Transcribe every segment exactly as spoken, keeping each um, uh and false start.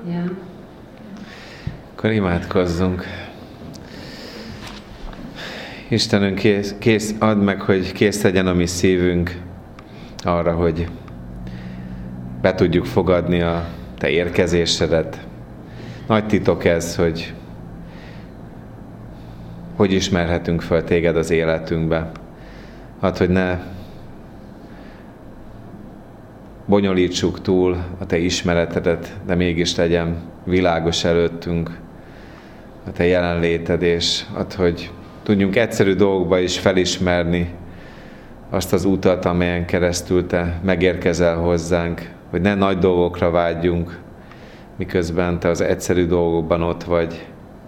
Ja. Akkor imádkozzunk. Istenünk, kész, kész, add meg, hogy kész legyen a mi szívünk arra, hogy be tudjuk fogadni a Te érkezésedet. Nagy titok ez, hogy hogy ismerhetünk föl Téged az életünkbe. Add, hogy ne bonyolítsuk túl a Te ismeretedet, de mégis legyen világos előttünk a Te jelenléted, és add, hogy tudjunk egyszerű dolgokba is felismerni azt az utat, amelyen keresztül Te megérkezel hozzánk, hogy ne nagy dolgokra vágyjunk, miközben Te az egyszerű dolgokban ott vagy,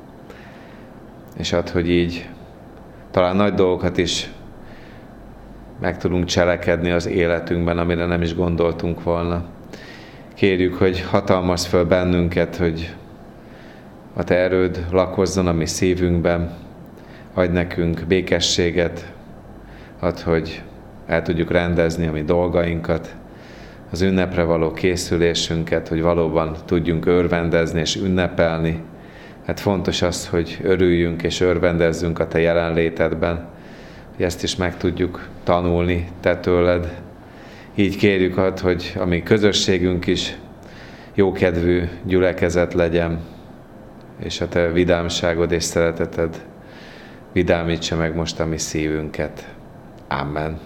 és add, hogy így talán nagy dolgokat is meg tudunk cselekedni az életünkben, amire nem is gondoltunk volna. Kérjük, hogy hatalmazd föl bennünket, hogy a Te erőd lakozzon a mi szívünkben, adj nekünk békességet, add, hogy el tudjuk rendezni a mi dolgainkat, az ünnepre való készülésünket, hogy valóban tudjunk örvendezni és ünnepelni. Hát fontos az, hogy örüljünk és örvendezzünk a Te jelenlétedben, hogy ezt is meg tudjuk tanulni Te tőled. Így kérjük add, hogy a mi közösségünk is jókedvű gyülekezet legyen, és a Te vidámságod és szereteted vidámítsa meg most a mi szívünket. Amen.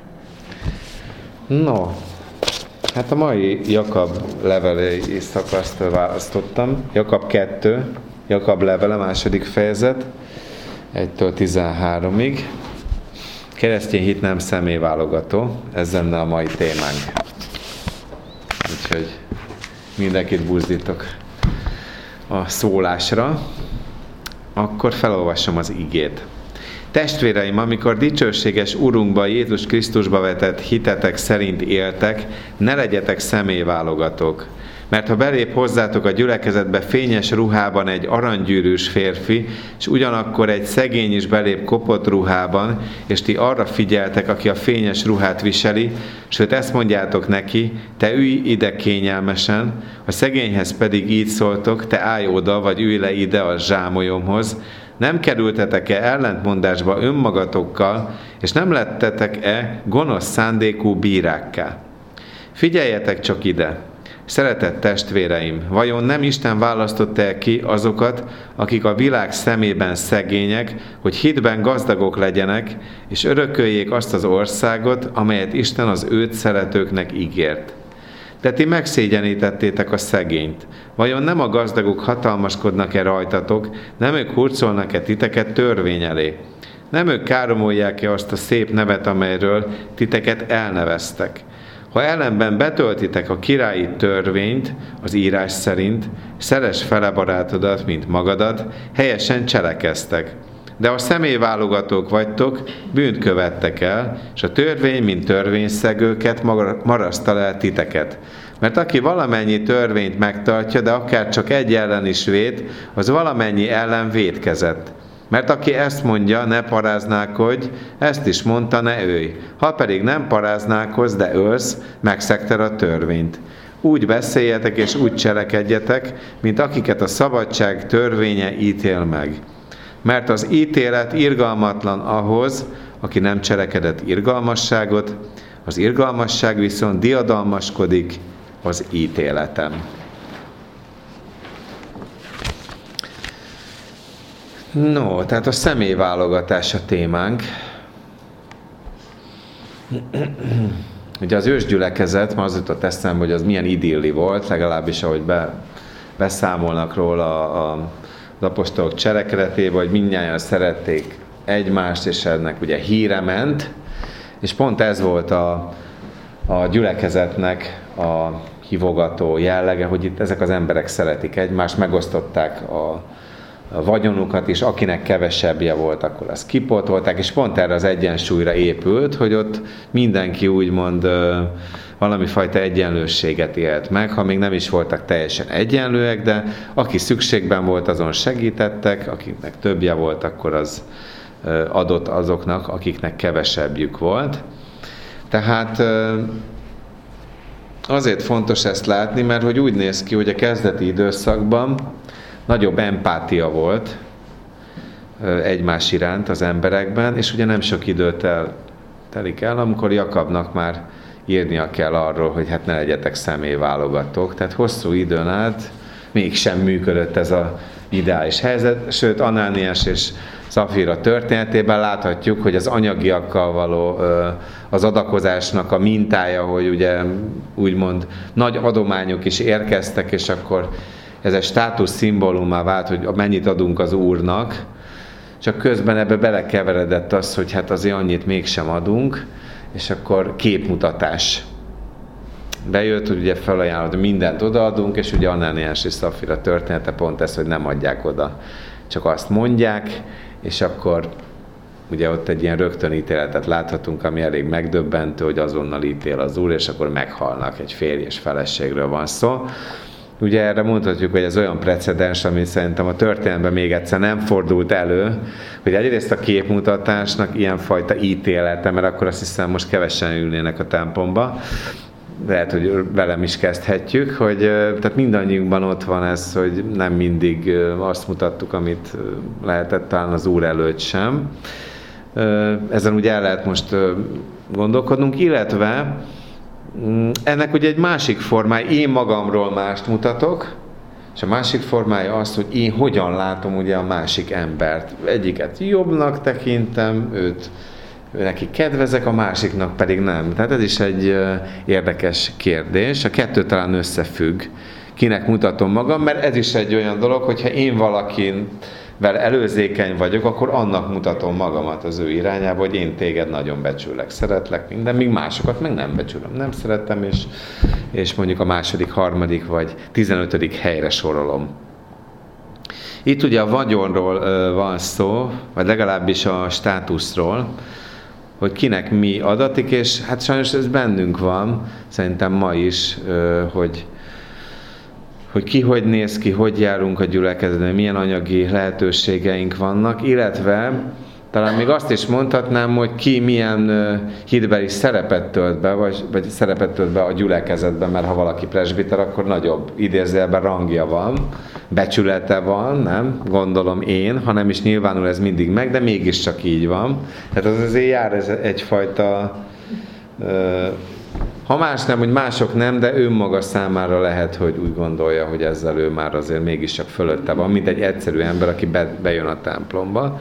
No, hát a mai Jakab levelei szakaszt választottam. Jakab kettő, Jakab levele, második fejezet, egytől tizenháromig. Keresztény hit nem személyválogató, ez lenne a mai témánk. Úgyhogy mindenkit buzdítok a szólásra. Akkor felolvasom az igét. Testvéreim, amikor dicsőséges Urunkba, Jézus Krisztusba vetett hitetek szerint éltek, ne legyetek személyválogatók. Mert ha belép hozzátok a gyülekezetbe fényes ruhában egy aranygyűrűs férfi, és ugyanakkor egy szegény is belép kopott ruhában, és ti arra figyeltek, aki a fényes ruhát viseli, sőt ezt mondjátok neki, te ülj ide kényelmesen, a szegényhez pedig így szóltok, te állj oda, vagy ülj le ide a zsámolyomhoz, nem kerültetek-e ellentmondásba önmagatokkal, és nem lettetek-e gonosz szándékú bírákká? Figyeljetek csak ide! Szeretett testvéreim, vajon nem Isten választotta el ki azokat, akik a világ szemében szegények, hogy hitben gazdagok legyenek, és örököljék azt az országot, amelyet Isten az őt szeretőknek ígért? De ti megszégyenítettétek a szegényt. Vajon nem a gazdagok hatalmaskodnak-e rajtatok, nem ők hurcolnak-e titeket törvény elé? Nem ők káromolják-e azt a szép nevet, amelyről titeket elneveztek? Ha ellenben betöltitek a királyi törvényt, az írás szerint, szeress fele barátodat, mint magadat, helyesen cselekeztek. De ha személyválogatók vagytok, bűnt követtek el, és a törvény, mint törvényszegőket marasztal el titeket. Mert aki valamennyi törvényt megtartja, de akár csak egy ellen is véd, az valamennyi ellen vétkezett. Mert aki ezt mondja, ne paráználkodj, ezt is mondta, ne ölj. Ha pedig nem paráználkozz, de ölsz, megszegted a törvényt. Úgy beszéljetek és úgy cselekedjetek, mint akiket a szabadság törvénye ítél meg. Mert az ítélet irgalmatlan ahhoz, aki nem cselekedett irgalmasságot, az irgalmasság viszont diadalmaskodik az ítéletem. No, tehát a személyválogatás a témánk. Ugye az ősgyülekezet, már az jutott eszembe, hogy az milyen idilli volt, legalábbis ahogy be, beszámolnak róla a, az apostolok cselekedetében, hogy mindnyájan szerették egymást, és ennek ugye híre ment, és pont ez volt a, a gyülekezetnek a hívogató jellege, hogy itt ezek az emberek szeretik egymást, megosztották a a vagyonukat is, akinek kevesebbje volt, akkor azt kipótolták, és pont erre az egyensúlyra épült, hogy ott mindenki úgymond valami fajta egyenlőséget élt meg, ha még nem is voltak teljesen egyenlőek, de aki szükségben volt, azon segítettek, akiknek többje volt, akkor az adott azoknak, akiknek kevesebbjük volt. Tehát azért fontos ezt látni, mert hogy úgy néz ki, hogy a kezdeti időszakban nagyobb empátia volt egymás iránt az emberekben, és ugye nem sok időt el, telik el, amikor Jakabnak már írnia kell arról, hogy hát ne legyetek személyválogatók. Tehát hosszú időn át mégsem működött ez az ideális helyzet, sőt Anániás és Szafira történetében láthatjuk, hogy az anyagiakkal való az adakozásnak a mintája, hogy ugye úgymond nagy adományok is érkeztek, és akkor ez egy státusz szimbólummá vált, hogy mennyit adunk az Úrnak, csak közben ebbe belekeveredett az, hogy hát azért annyit mégsem adunk, és akkor képmutatás bejött, hogy ugye felajánlott, hogy mindent odaadunk, és ugye Anániás és Szafira története pont ez, hogy nem adják oda, csak azt mondják, és akkor ugye ott egy ilyen rögtönítéletet láthatunk, ami elég megdöbbentő, hogy azonnal ítél az Úr, és akkor meghalnak, egy férj és feleségről van szó. Ugye erre mondhatjuk, hogy ez olyan precedens, ami szerintem a történelemben még egyszer nem fordult elő, hogy egyrészt a képmutatásnak ilyenfajta ítélete, mert akkor azt hiszem most kevesen ülnének a templomba, lehet, hogy velem is kezdhetjük, hogy tehát mindannyiunkban ott van ez, hogy nem mindig azt mutattuk, amit lehetett talán az Úr előtt sem. Ezen ugye el lehet most gondolkodnunk, illetve ennek ugye egy másik formája, én magamról mást mutatok, és a másik formája az, hogy én hogyan látom ugye a másik embert. Egyiket jobbnak tekintem, őt neki kedvezek, a másiknak pedig nem. Tehát ez is egy érdekes kérdés. A kettő talán összefügg. Kinek mutatom magam, mert ez is egy olyan dolog, hogyha én valakivel előzékeny vagyok, akkor annak mutatom magamat az ő irányába, hogy én téged nagyon becsülek, szeretlek, minden, míg másokat meg nem becsülöm, nem szeretem, és, és mondjuk a második, harmadik vagy tizenötödik helyre sorolom. Itt ugye a vagyonról van szó, vagy legalábbis a státuszról, hogy kinek mi adatik, és hát sajnos ez bennünk van, szerintem ma is, hogy, hogy ki hogy néz ki, hogy járunk a gyülekezetben, milyen anyagi lehetőségeink vannak, illetve talán még azt is mondhatnám, hogy ki milyen hitbeli szerepet tölt be, vagy, vagy szerepet tölt be a gyülekezetben, mert ha valaki presbiter, akkor nagyobb idézőjelben rangja van, becsülete van, nem? Gondolom én, ha nem is nyilvánul ez mindig meg, de mégiscsak így van. Tehát az azért jár ez egyfajta, ha más nem, hogy mások nem, de önmaga számára lehet, hogy úgy gondolja, hogy ezzel ő már azért mégiscsak fölötte van, mint egy egyszerű ember, aki be, bejön a templomba.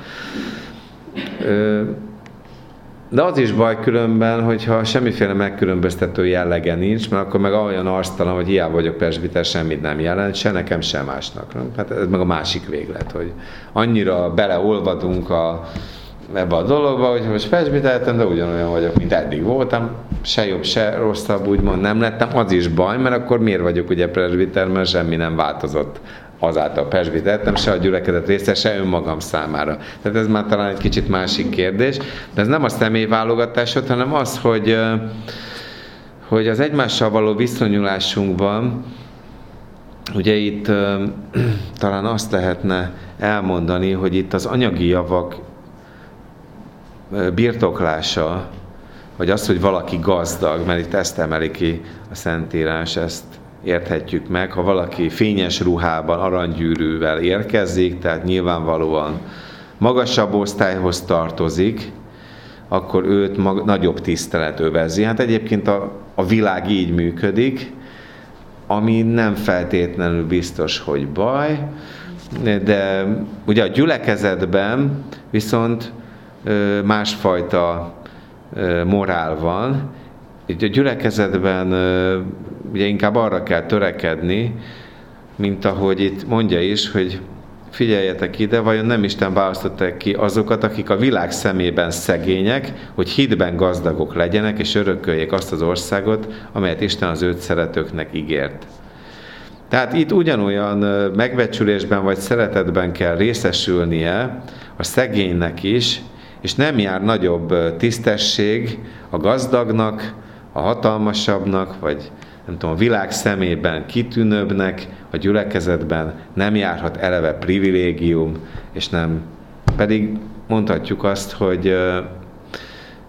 De az is baj különben, hogyha semmiféle megkülönböztető jellege nincs, mert akkor meg olyan arctalan, hogy hiába vagyok presbiter, semmit nem jelent, se nekem, se másnak. Nem? Hát ez meg a másik véglet, hogy annyira beleolvadunk a, ebbe a dologba, hogy most presbitertem, de ugyanolyan vagyok, mint eddig voltam, se jobb, se rosszabb, úgymond nem lettem, az is baj, mert akkor miért vagyok ugye presbiter, mert semmi nem változott azáltal presbitertem, se a gyülekezet része, se önmagam számára. Tehát ez már talán egy kicsit másik kérdés, de ez nem a személyválogatásod, hanem az, hogy, hogy az egymással való viszonyulásunkban, ugye itt talán azt lehetne elmondani, hogy itt az anyagi javak birtoklása, vagy az, hogy valaki gazdag, mert itt ezt emeli ki a Szentírás, ezt érthetjük meg, ha valaki fényes ruhában, aranygyűrűvel érkezik, tehát nyilvánvalóan magasabb osztályhoz tartozik, akkor őt mag- nagyobb tisztelet övezi. Hát egyébként a, a világ így működik, ami nem feltétlenül biztos, hogy baj, de ugye a gyülekezetben viszont másfajta morál van. Itt a gyülekezetben ugye inkább arra kell törekedni, mint ahogy itt mondja is, hogy figyeljetek ide, vajon nem Isten választották ki azokat, akik a világ szemében szegények, hogy hitben gazdagok legyenek, és örököljék azt az országot, amelyet Isten az őt szeretőknek ígért. Tehát itt ugyanolyan megbecsülésben vagy szeretetben kell részesülnie a szegénynek is, és nem jár nagyobb tisztesség a gazdagnak, a hatalmasabbnak, vagy nem tudom, a világ szemében kitűnőbbnek, a gyülekezetben nem járhat eleve privilégium, és nem. Pedig mondhatjuk azt, hogy,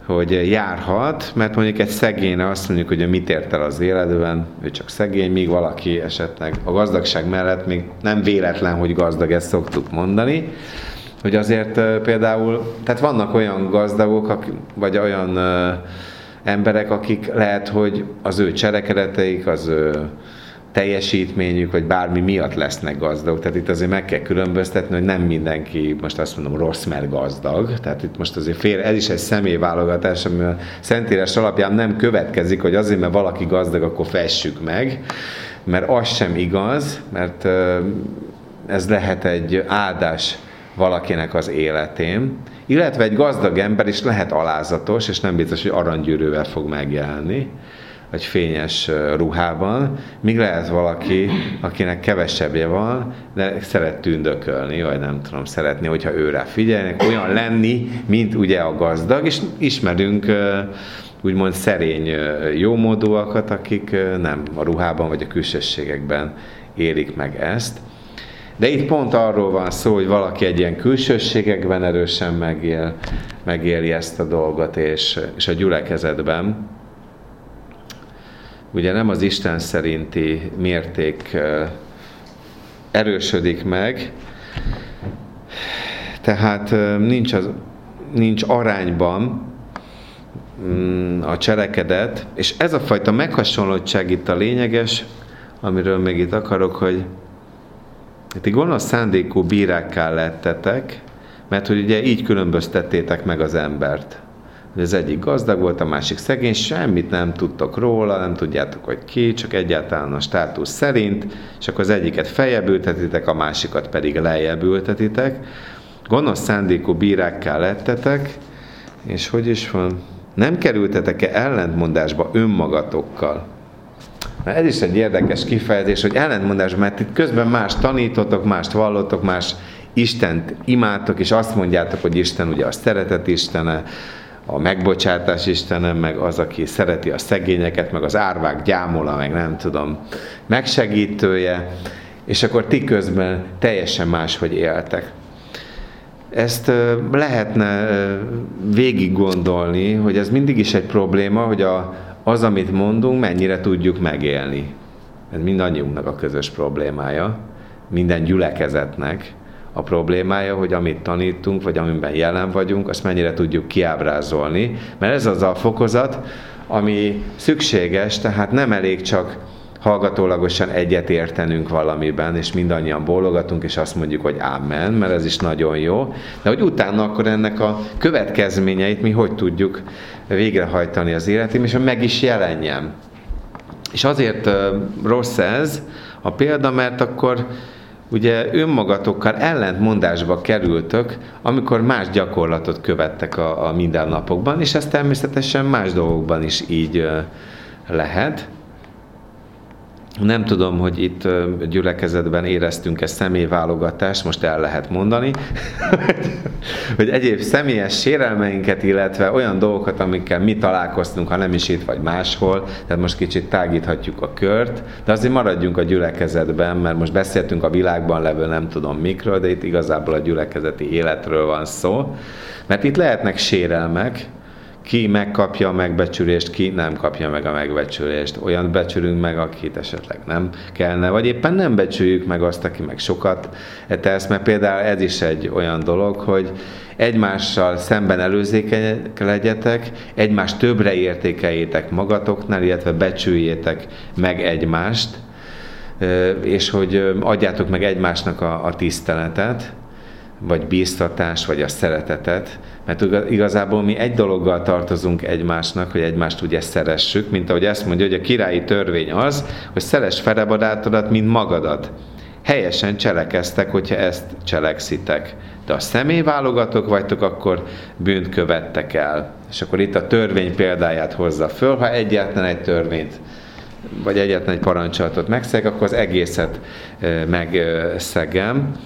hogy járhat, mert mondjuk egy szegényre azt mondjuk, hogy mit ért el az életben, ő csak szegény, míg valaki esetleg a gazdagság mellett még nem véletlen, hogy gazdag, ezt szoktuk mondani, hogy azért például, tehát vannak olyan gazdagok, vagy olyan emberek, akik lehet, hogy az ő cselekedeteik, az ő teljesítményük, vagy bármi miatt lesznek gazdagok. Tehát itt azért meg kell különböztetni, hogy nem mindenki, most azt mondom, rossz, mert gazdag. Tehát itt most azért fél, ez is egy személyválogatás, ami a Szentírás alapján nem következik, hogy azért, mert valaki gazdag, akkor fessük meg. Mert az sem igaz, mert ez lehet egy áldás valakinek az életén. Illetve egy gazdag ember is lehet alázatos, és nem biztos, hogy aranygyűrűvel fog megjelenni, vagy fényes ruhában, míg lehet valaki, akinek kevesebbje van, de szeret tündökölni, vagy nem tudom, szeretni, hogyha őre figyelnek, olyan lenni, mint ugye a gazdag, és ismerünk úgymond szerény jómódúakat, akik nem a ruhában vagy a külsőségekben élik meg ezt. De itt pont arról van szó, hogy valaki egy ilyen külsőségekben erősen megél, megéli ezt a dolgot, és, és a gyülekezetben ugye nem az Isten szerinti mérték erősödik meg, tehát nincs, az, nincs arányban a cselekedet, és ez a fajta meghasonlottság itt a lényeges, amiről még itt akarok, hogy ti gonosz szándékú bírákká lettetek, mert hogy ugye így különböztettétek meg az embert. Az egyik gazdag volt, a másik szegény, semmit nem tudtok róla, nem tudjátok, hogy ki, csak egyáltalán a státusz szerint, és akkor az egyiket feljebb ültetitek, a másikat pedig lejjebb ültetitek. Gonosz szándékú bírákká lettetek, és hogy is van? Nem kerültetek-e ellentmondásba önmagatokkal? Ez is egy érdekes kifejezés, hogy ellentmondás, mert itt közben más tanítotok, mást vallotok, más Istent imádtok, és azt mondjátok, hogy Isten ugye a szeretet istene, a megbocsátás istene, meg az, aki szereti a szegényeket, meg az árvák gyámola, meg nem tudom, megsegítője, és akkor ti közben teljesen máshogy éltek. Ezt lehetne végig gondolni, hogy ez mindig is egy probléma, hogy a, az, amit mondunk, mennyire tudjuk megélni. Ez mindannyiunknak a közös problémája, minden gyülekezetnek a problémája, hogy amit tanítunk, vagy amiben jelen vagyunk, azt mennyire tudjuk kiábrázolni, mert ez az a fokozat, ami szükséges, tehát nem elég csak hallgatólagosan egyet értenünk valamiben, és mindannyian bólogatunk, és azt mondjuk, hogy ámen, mert ez is nagyon jó, de hogy utána akkor ennek a következményeit mi hogy tudjuk végrehajtani az életében, és hogy meg is jelenjen. És azért rossz ez a példa, mert akkor ugye önmagatokkal ellentmondásba kerültök, amikor más gyakorlatot követtek a, a mindennapokban, és ez természetesen más dolgokban is így lehet. Nem tudom, hogy itt gyülekezetben éreztünk-e személyválogatást, most el lehet mondani, hogy egyéb személyes sérelmeinket, illetve olyan dolgokat, amikkel mi találkoztunk, ha nem is itt vagy máshol, tehát most kicsit tágíthatjuk a kört, de azért maradjunk a gyülekezetben, mert most beszéltünk a világban levő nem tudom mikről, de itt igazából a gyülekezeti életről van szó, mert itt lehetnek sérelmek, ki megkapja a megbecsülést, ki nem kapja meg a megbecsülést. Olyan becsülünk meg, akit esetleg nem kellene, vagy éppen nem becsüljük meg azt, aki meg sokat tesz, mert például ez is egy olyan dolog, hogy egymással szemben előzékenyek legyetek, egymást többre értékeljétek magatoknál, illetve becsüljétek meg egymást, és hogy adjátok meg egymásnak a, a tiszteletet, vagy bíztatást, vagy a szeretetet, mert igazából mi egy dologgal tartozunk egymásnak, hogy egymást ugye szeressük, mint ahogy ezt mondja, hogy a királyi törvény az, hogy szeress felebarátodat, mint magadat. Helyesen cselekeztek, hogyha ezt cselekszitek. De a személyválogatók vagytok, akkor bűnt követtek el. És akkor itt a törvény példáját hozza föl, ha egyáltalán egy törvényt, vagy egyáltalán egy parancsolatot megszeg, akkor az egészet megszegem.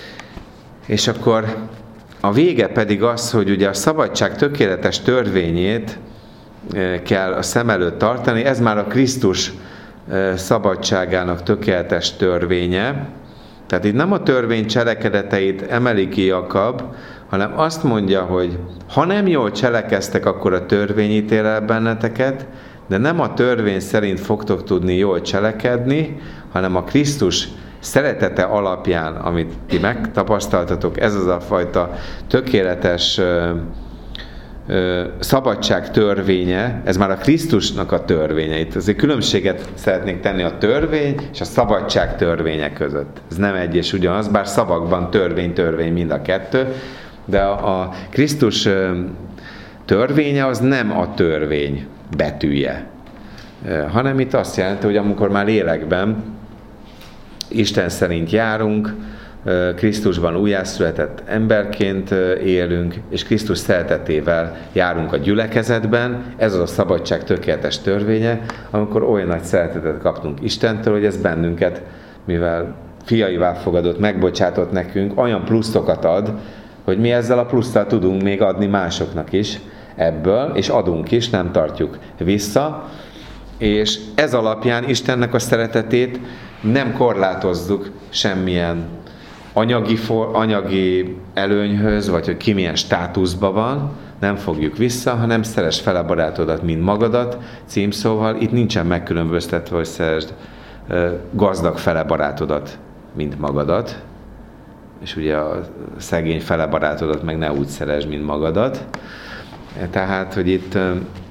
És akkor a vége pedig az, hogy ugye a szabadság tökéletes törvényét kell a szem előtt tartani, ez már a Krisztus szabadságának tökéletes törvénye. Tehát itt nem a törvény cselekedeteit emeli ki Jakab, hanem azt mondja, hogy ha nem jól cselekeztek, akkor a törvény ítél el benneteket, de nem a törvény szerint fogtok tudni jól cselekedni, hanem a Krisztus szeretete alapján, amit ti megtapasztaltatok, ez az a fajta tökéletes ö, ö, szabadság törvénye, ez már a Krisztusnak a törvénye. Itt azért különbséget szeretnék tenni a törvény és a szabadság törvénye között. Ez nem egy és ugyanaz, bár szavakban törvény, törvény mind a kettő, de a, a Krisztus ö, törvénye az nem a törvény betűje, ö, hanem itt azt jelenti, hogy amikor már lélekben Isten szerint járunk, Krisztusban újjászületett emberként élünk, és Krisztus szeretetével járunk a gyülekezetben. Ez az a szabadság tökéletes törvénye, amikor olyan nagy szeretetet kaptunk Istentől, hogy ez bennünket, mivel fiaivá fogadott, megbocsátott nekünk, olyan pluszokat ad, hogy mi ezzel a plusszal tudunk még adni másoknak is ebből, és adunk is, nem tartjuk vissza. És ez alapján Istennek a szeretetét nem korlátozzuk semmilyen anyagi, for, anyagi előnyhöz, vagy hogy ki milyen státuszban van, nem fogjuk vissza, hanem szeresd fel a barátodat, mint magadat, címszóval. Itt nincsen megkülönböztetve, hogy szeresd gazdag fele barátodat, mint magadat, és ugye a szegény fele barátodat meg ne úgy szeresd, mint magadat. Tehát, hogy itt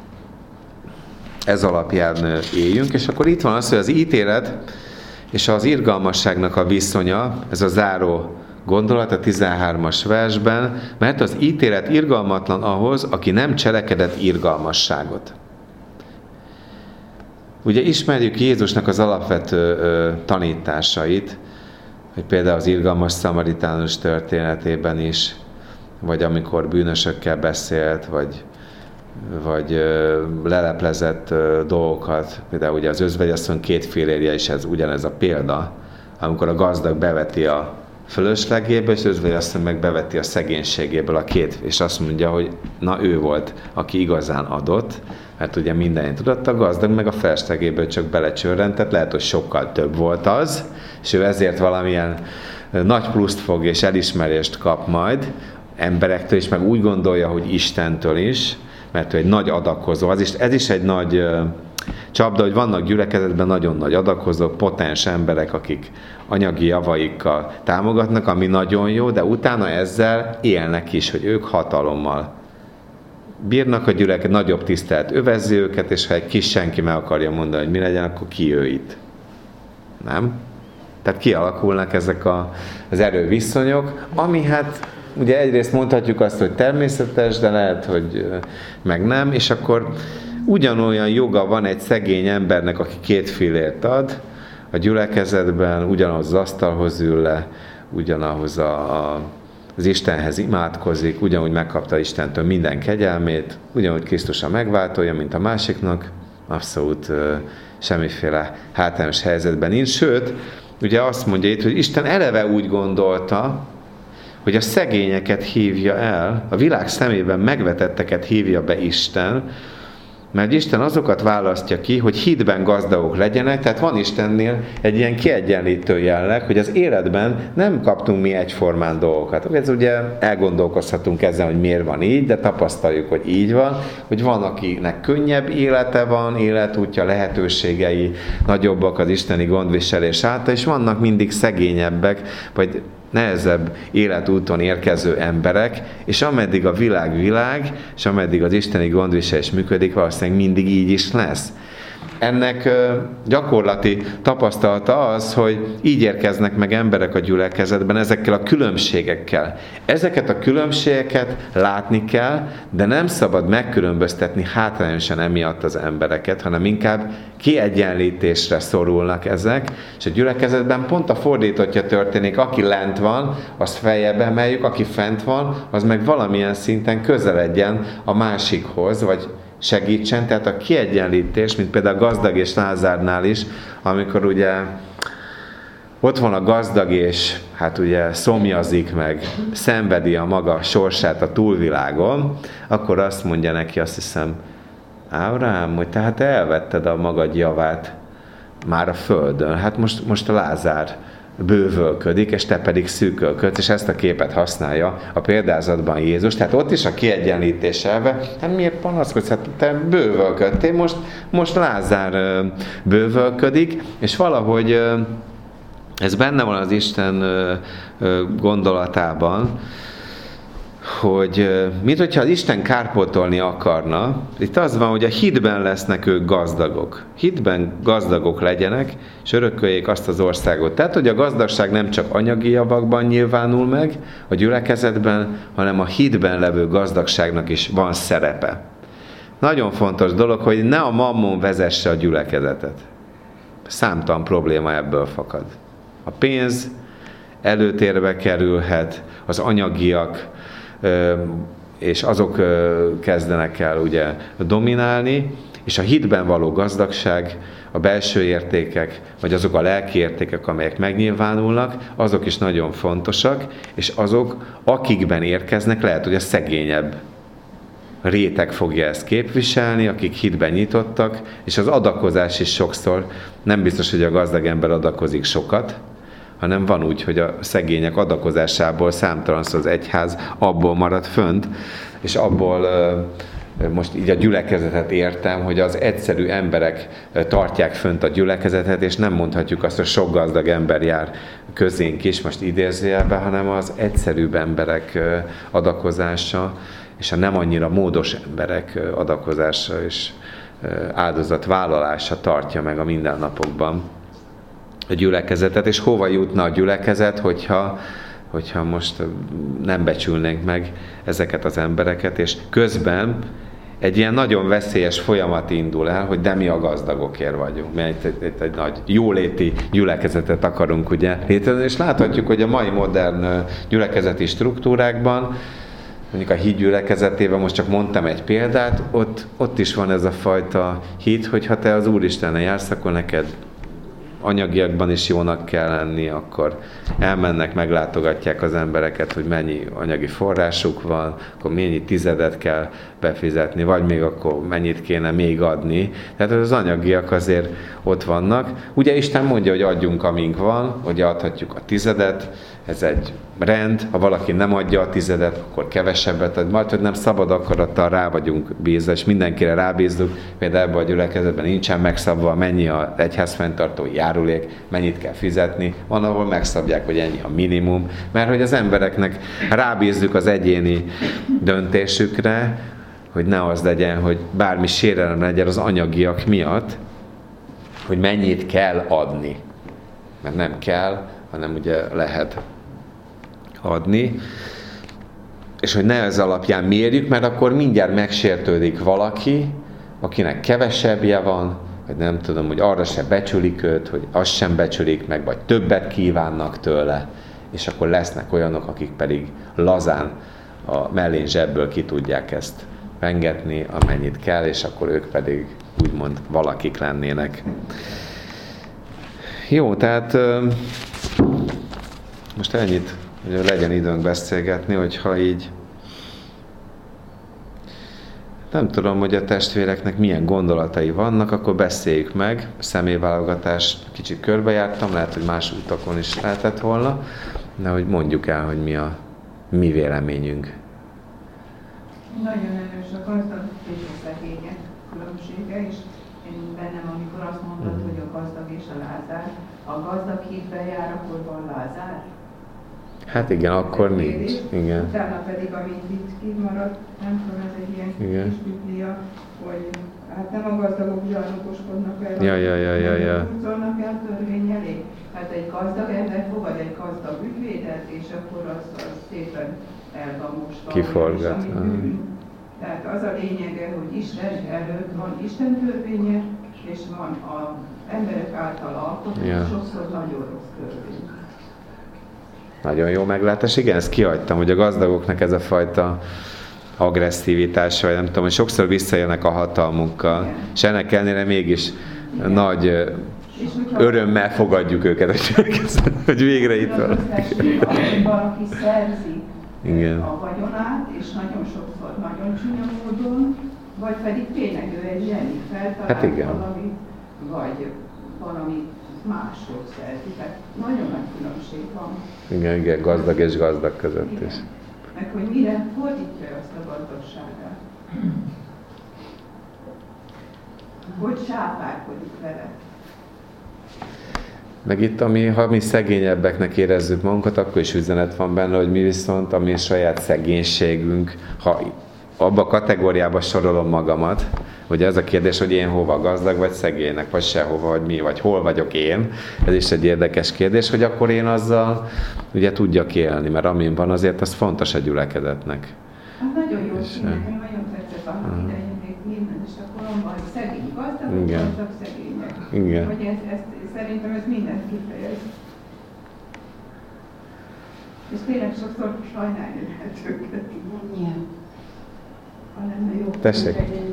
ez alapján éljünk, és akkor itt van az, hogy az ítélet és az irgalmasságnak a viszonya, ez a záró gondolat a tizenhármas versben, mert az ítélet irgalmatlan ahhoz, aki nem cselekedett irgalmasságot. Ugye ismerjük Jézusnak az alapvető ö, tanításait, hogy például az irgalmas szamaritánus történetében is, vagy amikor bűnösökkel beszélt, vagy vagy ö, leleplezett ö, dolgokat, például ugye az özvegyasszony két fillérje is ez ugyanez a példa, amikor a gazdag beveti a fölöslegéből, és az özvegyasszony meg beveti a szegénységéből a két, és azt mondja, hogy na ő volt, aki igazán adott, mert ugye mindenit tudott, a gazdag meg a feleslegéből csak belecsörrentett, lehet, hogy sokkal több volt az, és ő ezért valamilyen nagy pluszt fog és elismerést kap majd emberektől is, meg úgy gondolja, hogy Istentől is, mert ő egy nagy adakozó. Az is, ez is egy nagy uh, csapda, hogy vannak gyülekezetben nagyon nagy adakozók, potens emberek, akik anyagi javaikkal támogatnak, ami nagyon jó, de utána ezzel élnek is, hogy ők hatalommal bírnak a gyülekezet, nagyobb tisztelet övezi őket, és ha egy kis senki meg akarja mondani, hogy mi legyen, akkor ki ő itt? Nem? Tehát kialakulnak ezek a, az erőviszonyok, ami hát ugye egyrészt mondhatjuk azt, hogy természetes, de lehet, hogy meg nem, és akkor ugyanolyan joga van egy szegény embernek, aki két fillért ad a gyülekezetben, ugyanahhoz az asztalhoz ül le, ugyanahoz a, a, az Istenhez imádkozik, ugyanúgy megkapta Istentől minden kegyelmét, ugyanúgy Krisztus a megváltója, mint a másiknak, abszolút uh, semmiféle hátrányos helyzetben nincs. Sőt, ugye azt mondja itt, hogy Isten eleve úgy gondolta, hogy a szegényeket hívja el, a világ szemében megvetetteket hívja be Isten, mert Isten azokat választja ki, hogy hitben gazdagok legyenek, tehát van Istennél egy ilyen kiegyenlítő jelleg, hogy az életben nem kaptunk mi egyformán dolgokat. Ez ugye elgondolkozhatunk ezen, hogy miért van így, de tapasztaljuk, hogy így van, hogy van, akinek könnyebb élete van, életútja, lehetőségei nagyobbak az isteni gondviselés által, és vannak mindig szegényebbek, vagy nehezebb életúton érkező emberek, és ameddig a világ világ, és ameddig az isteni gondviselés működik, valószínűleg mindig így is lesz. Ennek gyakorlati tapasztalata az, hogy így érkeznek meg emberek a gyülekezetben ezekkel a különbségekkel. Ezeket a különbségeket látni kell, de nem szabad megkülönböztetni hátrányosan emiatt az embereket, hanem inkább kiegyenlítésre szorulnak ezek, és a gyülekezetben pont a fordítottja történik, aki lent van, azt feljebb emeljük, aki fent van, az meg valamilyen szinten közeledjen a másikhoz, vagy segítsen, tehát a kiegyenlítés, mint például a gazdag és Lázárnál is, amikor ugye ott van a gazdag és hát ugye szomjazik meg, szenvedi a maga sorsát a túlvilágon, akkor azt mondja neki, azt hiszem, Ábrahám, hogy tehát te elvetted a magad javát már a földön, hát most, most a Lázár bővölködik, és te pedig szűkölködsz, és ezt a képet használja a példázatban Jézus. Tehát ott is a kiegyenlítés elve, hát miért panaszkodsz? Hát te bővölködtél, most, most Lázár bővölködik, és valahogy ez benne van az Isten gondolatában, hogy mint hogyha az Isten kárpótolni akarna, itt az van, hogy a hitben lesznek ők gazdagok. Hitben gazdagok legyenek, és örököljék azt az országot. Tehát, hogy a gazdagság nem csak anyagi javakban nyilvánul meg a gyülekezetben, hanem a hitben levő gazdagságnak is van szerepe. Nagyon fontos dolog, hogy ne a mammon vezesse a gyülekezetet. Számtalan probléma ebből fakad. A pénz előtérbe kerülhet, az anyagiak, és azok kezdenek el ugye dominálni, és a hitben való gazdagság, a belső értékek, vagy azok a lelki értékek, amelyek megnyilvánulnak, azok is nagyon fontosak, és azok, akikben érkeznek, lehet, hogy a szegényebb réteg fogja ezt képviselni, akik hitben nyitottak, és az adakozás is sokszor, nem biztos, hogy a gazdag ember adakozik sokat, hanem van úgy, hogy a szegények adakozásából számtalanszor az egyház abból marad fönt, és abból most így a gyülekezetet értem, hogy az egyszerű emberek tartják fönt a gyülekezetet, és nem mondhatjuk azt, hogy sok gazdag ember jár közénk is, most idézőjelben, hanem az egyszerűbb emberek adakozása, és a nem annyira módos emberek adakozása és áldozatvállalása tartja meg a mindennapokban a gyülekezetet, és hova jutna a gyülekezet, hogyha, hogyha most nem becsülnénk meg ezeket az embereket, és közben egy ilyen nagyon veszélyes folyamat indul el, hogy de mi a gazdagokért vagyunk. Mi egy, egy, egy, egy nagy jóléti gyülekezetet akarunk ugye létrehozni, és láthatjuk, hogy a mai modern gyülekezeti struktúrákban, mondjuk a híd gyülekezetében, most csak mondtam egy példát, ott, ott is van ez a fajta hit, hogy ha te az Úristennel jársz, akkor neked anyagiakban is jónak kell lenni, akkor elmennek, meglátogatják az embereket, hogy mennyi anyagi forrásuk van, akkor mennyi tizedet kell befizetni, vagy még akkor mennyit kéne még adni. Tehát az anyagiak azért ott vannak. Ugye Isten mondja, hogy adjunk, amink van, hogy adhatjuk a tizedet, ez egy rend, ha valaki nem adja a tizedet, akkor kevesebbet ad, majd, hogy nem szabad akarattal rá vagyunk bízva, és mindenkire rábízzuk, például ebben a gyülekezetben nincsen megszabva, mennyi az egyházfenntartói járulék, mennyit kell fizetni, van, ahol megszabják, hogy ennyi a minimum, mert hogy az embereknek rábízzuk az egyéni döntésükre, hogy ne az legyen, hogy bármi sérelem legyen az anyagiak miatt, hogy mennyit kell adni. Mert nem kell, hanem ugye lehet adni, és hogy ne ez alapján mérjük, mert akkor mindjárt megsértődik valaki, akinek kevesebbje van, vagy nem tudom, hogy arra se becsülik őt, hogy azt sem becsülik meg, vagy többet kívánnak tőle, és akkor lesznek olyanok, akik pedig lazán a mellén zsebből ki tudják ezt pengetni, amennyit kell, és akkor ők pedig úgymond valakik lennének. Jó, tehát most ennyit, hogy legyen időnk beszélgetni, hogyha így nem tudom, hogy a testvéreknek milyen gondolatai vannak, akkor beszéljük meg. Személyválogatás kicsit körbejártam, lehet, hogy más utakon is lehetett volna, de hogy mondjuk el, hogy mi a mi véleményünk. Nagyon erős a gazdag és a szegények különbsége, és én bennem, amikor azt mondod, mm. hogy a gazdag és a Lázár, a gazdag hitben jár, akkor van Lázár? Hát igen, akkor nincs. Igen. Utána pedig, amit itt kimaradt, nem tudom, ez egy ilyen igen. kis biblia, hogy hát nem a gazdagok zsarnokoskodnak el, ja, ja, ja, ja, ja. húzolnak el törvény elé. Hát egy gazdag ember fogad egy gazdag ügyvédet, és akkor azt, azt szépen el van mosva. Kiforgat. Tehát az a lényege, hogy Isten előtt van Isten törvénye, és van az emberek által alkotott, ja. sokszor nagyon rossz törvény. Nagyon jó meglátás. Igen, ezt kihagytam, hogy a gazdagoknak ez a fajta agresszivitás, vagy nem tudom, hogy sokszor visszaélnek a hatalmukkal, igen. és ennek ellenére mégis igen. nagy és örömmel fogadjuk őket, hogy végre itt van. Valaki szerzi igen. a vagyonát, és nagyon sokszor nagyon csúnya módon, vagy pedig tényleg ő egy zseni feltalált hát valamit, vagy valami másról szerzi. Tehát nagyon nagy különbség van. Igen, igen, gazdag és gazdag között igen. is. Meg hogy mire fordítja azt a gazdagságát. Hogy sápálkodik vele. Meg itt, ami, ha mi szegényebbeknek érezzük magunkat, akkor is üzenet van benne, hogy mi viszont, ami a saját szegénységünk, ha abba a kategóriába sorolom magamat, ugye ez a kérdés, hogy én hova gazdag vagy szegénynek, vagy sehova, vagy mi, vagy hol vagyok én, ez is egy érdekes kérdés, hogy akkor én azzal ugye tudjak élni, mert amin van, azért az fontos a gyülekezetnek. Hát nagyon jó szín, nekem nagyon tetszett annak idején még minden, és a koromban, hogy szegény gazdag, gazdag szegények. Igen. Hogy ez, ez, szerintem ez mindent kifejez. És tényleg sokszor sajnálni lehet őket. Igen. Tessék.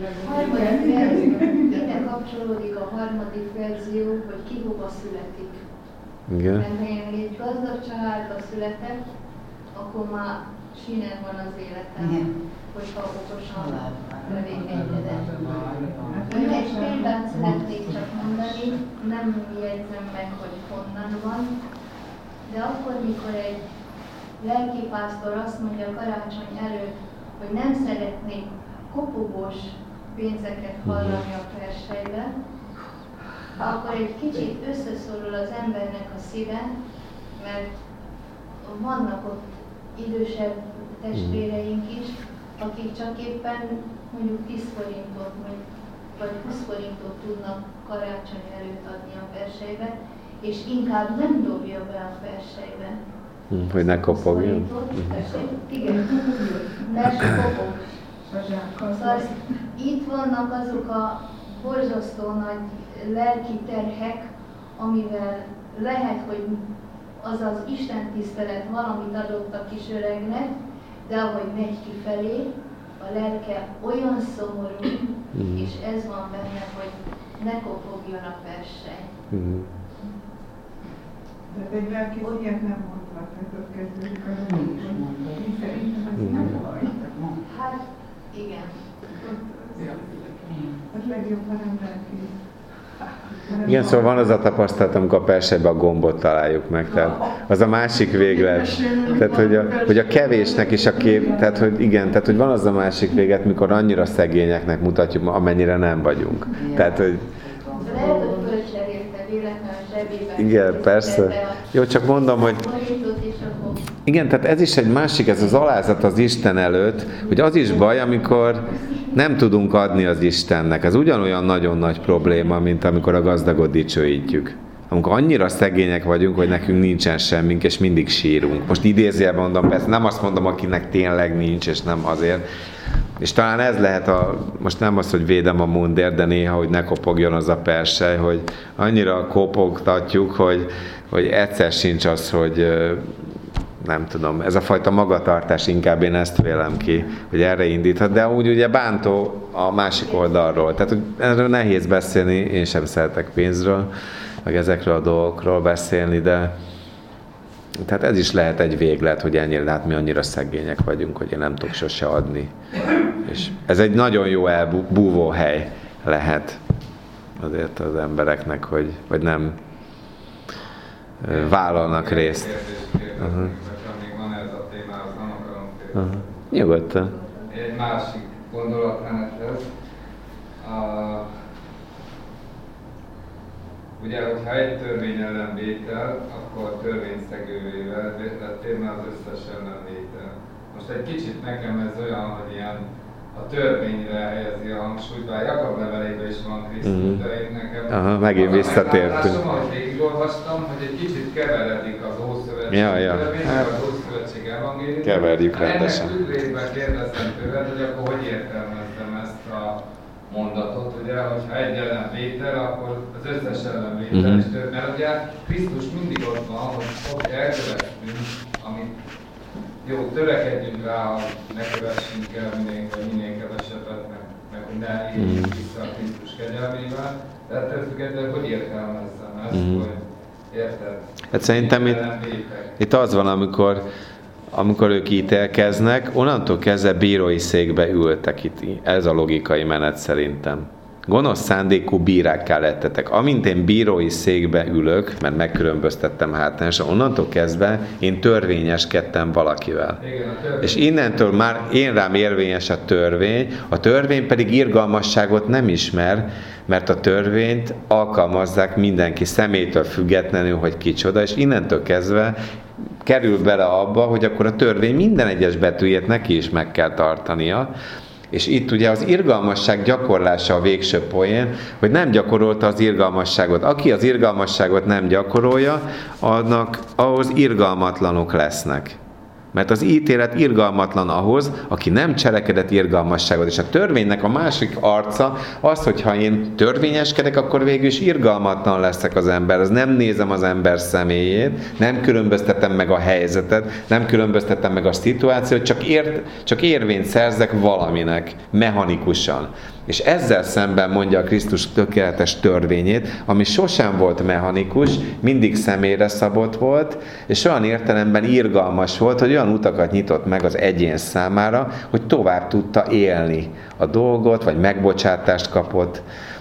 Ide kapcsolódik a harmadik verzió, hogy ki hova születik. Igen. Mert ha én egy gazdag családba születek, akkor már siner van az életem, igen. Hogyha okosan tevékenykedek. Egy példát szeretnék csak mondani, nem jegyzem meg, hogy honnan van, de akkor, mikor egy lelkipásztor azt mondja karácsony előtt, hogy nem szeretnék kopogós pénzeket hallani a persejbe, akkor egy kicsit összeszorul az embernek a szíve, mert vannak ott idősebb testvéreink is, akik csak éppen mondjuk tíz forintot vagy húsz forintot tudnak karácsony előtt adni a persejbe, és inkább nem dobja be a persejbe. Hogy ne kopogjon. Igen, mert kopog. Szóval itt vannak azok a borzasztó nagy lelki terhek, amivel lehet, hogy az az Isten tisztelet valamit adott a kis öregnek, de ahogy megy kifelé, a lelke olyan szomorú, mm. és ez van benne, hogy ne kopogjon a persely. Mm. De egy lelkész ilyet nem mondhat, hogy ott kezdődik az úgy is mondta. Én szerintem ez nem baj. Hát, igen. Az legjobb, ha nem lelkész. Igen, szóval van az a tapasztalat, amikor a persejbe a gombot találjuk meg, tehát az a másik véglet. Tehát, hogy a, hogy a kevésnek is a kép, tehát, hogy igen, tehát, hogy van az a másik véget, mikor annyira szegényeknek mutatjuk, amennyire nem vagyunk. Tehát, hogy lehet, hogy fölcserélte véletlenül a zsebében. Igen, persze. Jó, csak mondom, hogy igen, tehát ez is egy másik, ez az alázat az Isten előtt, hogy az is baj, amikor nem tudunk adni az Istennek. Ez ugyanolyan nagyon nagy probléma, mint amikor a gazdagot dicsőítjük. Amikor annyira szegények vagyunk, hogy nekünk nincsen semmink, és mindig sírunk. Most idézőjelben mondom, persze nem azt mondom, akinek tényleg nincs, és nem azért. És talán ez lehet a, most nem az, hogy védem a mundért, de néha, hogy ne kopogjon az a persely, hogy annyira kopogtatjuk, hogy, hogy egyszer sincs az, hogy nem tudom, ez a fajta magatartás, inkább én ezt vélem ki, hogy erre indíthat, de úgy ugye bántó a másik oldalról. Tehát hogy erről nehéz beszélni, én sem szeretek pénzről, meg ezekről a dolgokról beszélni, de tehát ez is lehet egy véglet, hogy ennyire, hát mi annyira szegények vagyunk, hogy én nem tudok sose adni. És ez egy nagyon jó elbúvó hely lehet azért az embereknek, hogy vagy nem vállalnak részt. Uh-huh. Még van ez a témához, nem akarom térni. Uh-huh. Nyugodtan. Egy másik gondolatmenethez. Uh, ugye, hogyha egy törvény ellenvétel, akkor törvényszegővé lettél, mert az összes ellenvétel. Most egy kicsit nekem ez olyan, hogy ilyen a törvényre helyezi a hangsúlyt, bár Jakab levelében is van Krisztus, mm-hmm. de én nekem aha, megint visszatértünk. Ahogy végigolvastam, hogy egy kicsit keveredik az Ószövetség ja, ja. törvény, hát, az Ószövetség evangélium. Keverjük rendesen. Ennek tükrében kérdeztem tőled, hogy akkor hogy értelmeztem ezt a mondatot, ugye, hogyha egy ellenvétel, akkor az összes ellenvétel mm-hmm. is több, mert ugye Krisztus mindig ott van, hogy ott elkövettünk, amit jó, törekedjünk rá, hogy ne kövessünk el minél, minél kevesebbet, meg, meg hogy ne éljünk vissza a Krisztus kegyelmével. De ettől függetlenül, hogy értelmezzem ezt, mm. hogy érted? Hát szerintem itt, itt az van, amikor, amikor ők ítélkeznek, onnantól kezdve bírói székbe ültek itt. Ez a logikai menet szerintem. Gonosz szándékú bírákká lettetek. Amint én bírói székbe ülök, mert megkülönböztettem hátrányosan, onnantól kezdve én törvényeskedtem valakivel. Igen, és innentől már én rám érvényes a törvény, a törvény pedig irgalmasságot nem ismer, mert a törvényt alkalmazzák mindenki személytől függetlenül, hogy kicsoda, és innentől kezdve kerül bele abba, hogy akkor a törvény minden egyes betűjét neki is meg kell tartania. És itt ugye az irgalmasság gyakorlása a végső poén, hogy nem gyakorolta az irgalmasságot. Aki az irgalmasságot nem gyakorolja, annak ahhoz irgalmatlanok lesznek. Mert az ítélet irgalmatlan ahhoz, aki nem cselekedett irgalmasságot. És a törvénynek a másik arca az, hogyha én törvényeskedek, akkor végül is irgalmatlan leszek az ember. Az nem nézem az ember személyét, nem különböztetem meg a helyzetet, nem különböztetem meg a szituációt, csak, ért, csak érvényt szerzek valaminek, mechanikusan. És ezzel szemben mondja a Krisztus tökéletes törvényét, ami sosem volt mechanikus, mindig személyre szabott volt, és olyan értelemben irgalmas volt, hogy olyan utakat nyitott meg az egyén számára, hogy tovább tudta élni a dolgot, vagy megbocsátást kapott,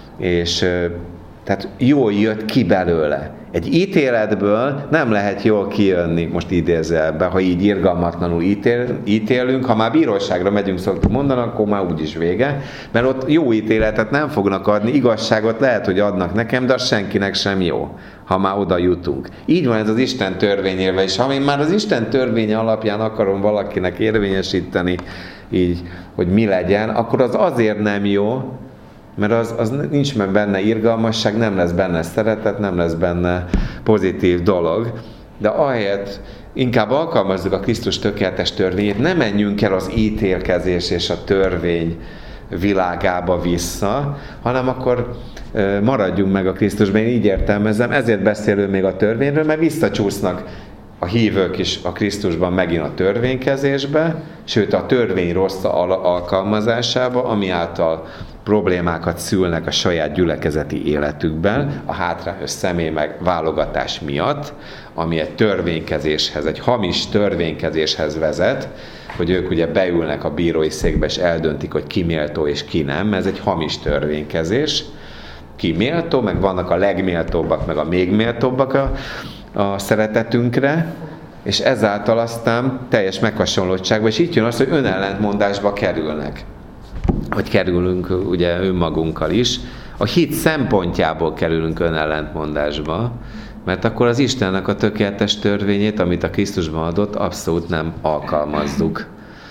és tehát jól jött ki belőle. Egy ítéletből nem lehet jól kijönni, most idézőjelben, ha így irgalmatlanul ítél, ítélünk, ha már bíróságra megyünk, szoktuk mondani, akkor már úgyis vége, mert ott jó ítéletet nem fognak adni, igazságot lehet, hogy adnak nekem, de az senkinek sem jó, ha már oda jutunk. Így van ez az Isten törvényével, és ha én már az Isten törvénye alapján akarom valakinek érvényesíteni, így, hogy mi legyen, akkor az azért nem jó, mert az, az nincs benne irgalmasság, nem lesz benne szeretet, nem lesz benne pozitív dolog, de ahelyett inkább alkalmazzuk a Krisztus tökéletes törvényét, ne menjünk el az ítélkezés és a törvény világába vissza, hanem akkor maradjunk meg a Krisztusban. Én így értelmezem, ezért beszélő még a törvényről, mert visszacsúsznak a hívők is a Krisztusban megint a törvénykezésbe, sőt a törvény rossz alkalmazásába, ami által problémákat szülnek a saját gyülekezeti életükben, a hátrányos személy meg válogatás miatt, ami egy törvénykezéshez, egy hamis törvénykezéshez vezet, hogy ők ugye beülnek a bírói székbe és eldöntik, hogy ki méltó és ki nem, ez egy hamis törvénykezés. Ki méltó, meg vannak a legméltóbbak, meg a még méltóbbak a, a szeretetünkre, és ezáltal aztán teljes meghasonlottságban, és itt jön az, hogy önellentmondásba kerülnek. Hogy kerülünk ugye önmagunkkal is. A hit szempontjából kerülünk önellentmondásba, mert akkor az Istennek a tökéletes törvényét, amit a Krisztusban adott, abszolút nem alkalmazzuk.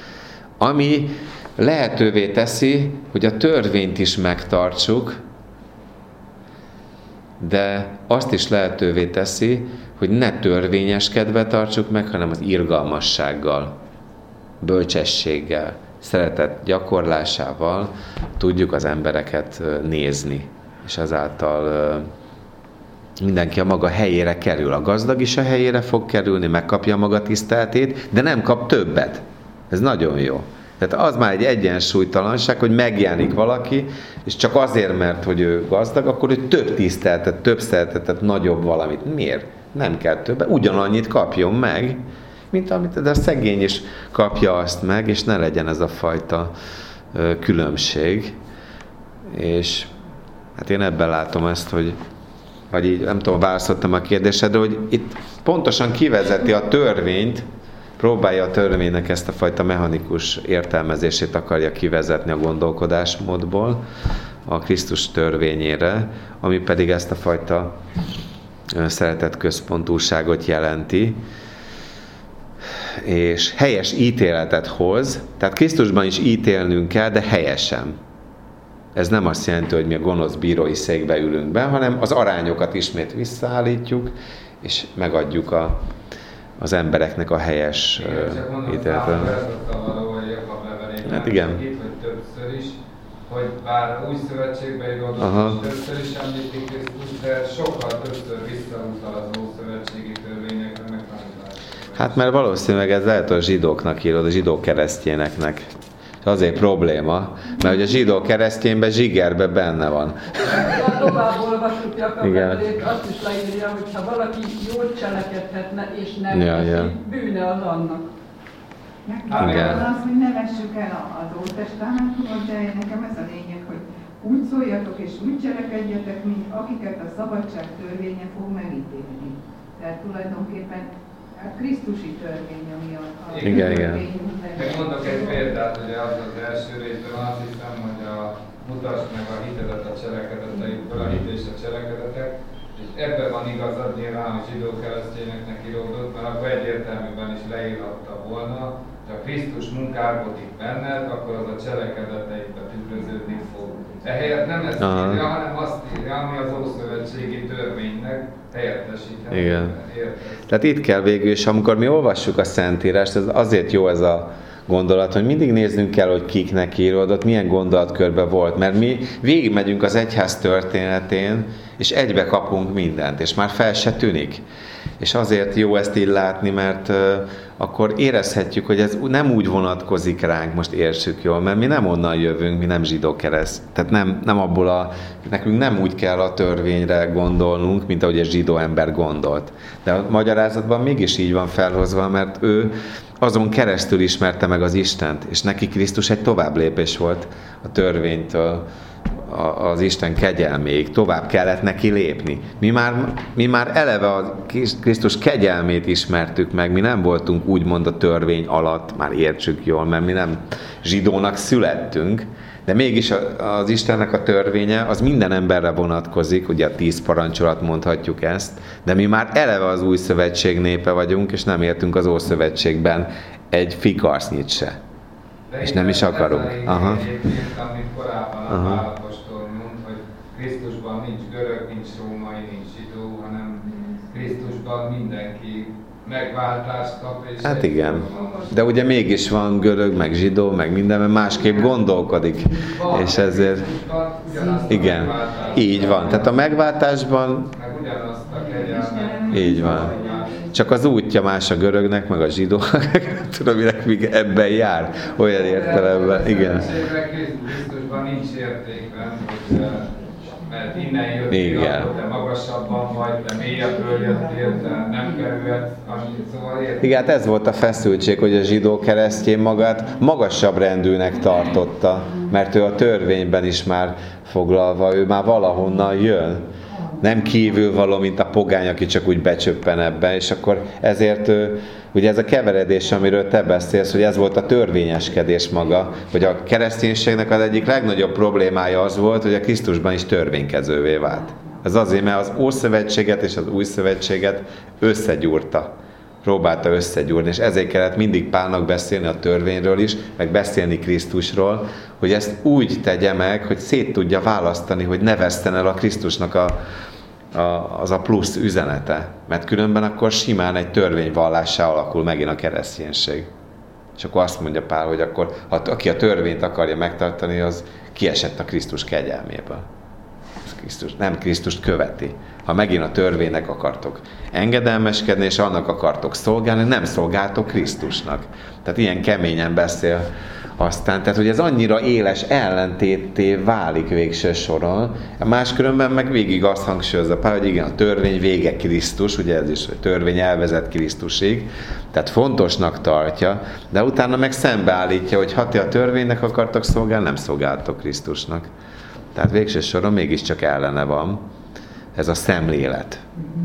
Ami lehetővé teszi, hogy a törvényt is megtartsuk, de azt is lehetővé teszi, hogy ne törvényeskedve tartsuk meg, hanem az irgalmassággal, bölcsességgel, szeretet gyakorlásával tudjuk az embereket nézni, és ezáltal mindenki a maga helyére kerül. A gazdag is a helyére fog kerülni, megkapja maga tiszteletét, de nem kap többet. Ez nagyon jó. Tehát az már egy egyensúlytalanság, hogy megjelenik valaki, és csak azért, mert hogy ő gazdag, akkor ő több tiszteletet, több szeretetet, nagyobb valamit. Miért? Nem kell többet. Ugyanannyit kapjon meg, mint amit, de a szegény is kapja azt meg, és ne legyen ez a fajta ö, különbség. És hát én ebben látom ezt, hogy vagy így, nem tudom, válaszoltam a kérdésedre, hogy itt pontosan kivezeti a törvényt, próbálja a törvénynek ezt a fajta mechanikus értelmezését akarja kivezetni a gondolkodásmódból a Krisztus törvényére, ami pedig ezt a fajta szeretetközpontúságot jelenti, és helyes ítéletet hoz, tehát Krisztusban is ítélnünk kell, de helyesen. Ez nem azt jelenti, hogy mi a gonosz bírói székbe ülünk be, hanem az arányokat ismét visszaállítjuk, és megadjuk a, az embereknek a helyes ítéletet. Hát igen. Itt, hogy többször is, hogy bár új szövetségben igazolás többször is említik Krisztus, de sokkal többször visszautal az ószövetségi törvényekre, meg tanításokra. Hát mert valószínűleg ez lehet a zsidóknak írod, a zsidó keresztényeknek. Azért probléma, mert hogy a zsidó keresztényben zsigerben benne van. Ha tovább olvasjuk Jakab-levelét, azt is leírja, hogy ha valaki jól cselekedhetne és nem ja, teszi, ja. bűne az annak. Nekem az, hogy ne vessük el az Ótestamentumot, de nekem ez a lényeg, hogy úgy szóljatok és úgy cselekedjetek, mint akiket a szabadság törvénye fog megítélni. Tehát tulajdonképpen a Krisztusi törvény, ami a, a igen, igen. Meg mondok egy példát, ugye az az első részben, azt hiszem, hogy a mutasd meg a hitedet a cselekedeteidből, a hit és a cselekedetek, és ebben van igazad nyilván a zsidó keresztényeknek íródott, mert akkor egyértelműen is leírhatta volna, hogy ha Krisztus munkálkodik benned, akkor az a cselekedeteidbe tükröződni fog. Ehelyett nem ezt írja, hanem azt írja, ami az ószövetségi törvénynek helyettesíteni. Igen. Tehát itt kell végül is, amikor mi olvassuk a Szentírást, ez azért jó ez a gondolat, hogy mindig néznünk kell, hogy kiknek íródott, milyen gondolatkörben volt, mert mi végigmegyünk az egyház történetén, és egybe kapunk mindent, és már fel se tűnik. És azért jó ezt így látni, mert uh, akkor érezhetjük, hogy ez nem úgy vonatkozik ránk, most értsük jól, mert mi nem onnan jövünk, mi nem zsidó kereszt. Tehát nem, nem abból a, nekünk nem úgy kell a törvényre gondolnunk, mint ahogy egy zsidó ember gondolt. De a magyarázatban mégis így van felhozva, mert ő azon keresztül ismerte meg az Istent, és neki Krisztus egy továbblépés volt a törvénytől az Isten kegyelméig, tovább kellett neki lépni. Mi már, mi már eleve a Krisztus kegyelmét ismertük meg, mi nem voltunk úgymond a törvény alatt, már értsük jól, mert mi nem zsidónak születtünk, de mégis az Istennek a törvénye az minden emberre vonatkozik, ugye a tíz parancsolat mondhatjuk ezt, de mi már eleve az új szövetség népe vagyunk, és nem értünk az Ószövetségben egy fikarsznyit se. De és nem is akarunk. Aha. Amit korábban a Pál apostol mond, hogy Krisztusban nincs görög, nincs római, nincs zsidó, hanem Krisztusban mindenki megváltást kap. És hát igen. De ugye mégis van görög, meg zsidó, meg minden, mert másképp gondolkodik. Van, és ezért... Igen, így van. Tehát a megváltásban... Meg ugyanazt a kegyelmet. Így van. Csak az útja más a görögnek, meg a zsidónak, tudom, minek még ebben jár, olyan értelemben, igen. Krisztusban nincs értékben, hogy, mert innen jöttél, akkor te magasabban vagy, te mélyebből jöttél, te nem kerülhetsz, szóval értékben. Igen, hát ez volt a feszültség, hogy a zsidó keresztény magát magasabb rendűnek tartotta, mert ő a törvényben is már foglalva, ő már valahonnan jön. Nem kívül való, mint a pogány, aki csak úgy becsöppen ebbe, és akkor ezért ugye ez a keveredés, amiről te beszélsz, hogy ez volt a törvényeskedés maga, hogy a kereszténységnek az egyik legnagyobb problémája az volt, hogy a Krisztusban is törvénykezővé vált. Ez azért, mert az Ószövetséget és az Új Szövetséget összegyúrta. Próbálta összegyúrni, és ezért kellett mindig Pálnak beszélni a törvényről is, meg beszélni Krisztusról, hogy ezt úgy tegye meg, hogy szét tudja választani, hogy ne veszten el a Krisztusnak a, a, az a plusz üzenete. Mert különben akkor simán egy törvényvallássá alakul megint a kereszténység. És akkor azt mondja Pál, hogy akkor, ha aki a törvényt akarja megtartani, az kiesett a Krisztus kegyelméből. Krisztus, nem Krisztust követi. Ha megint a törvénynek akartok engedelmeskedni, és annak akartok szolgálni, nem szolgáltok Krisztusnak. Tehát ilyen keményen beszél aztán. Tehát, hogy ez annyira éles ellentétté válik végső soron. Máskülönben meg végig azt hangsúlyozza Pál, hogy igen, a törvény vége Krisztus, ugye ez is, hogy törvény elvezet Krisztusig, tehát fontosnak tartja, de utána meg szembeállítja, hogy ha ti a törvénynek akartok szolgálni, nem szolgáltok Krisztusnak. Tehát végső soron mégiscsak ellene van ez a szemlélet.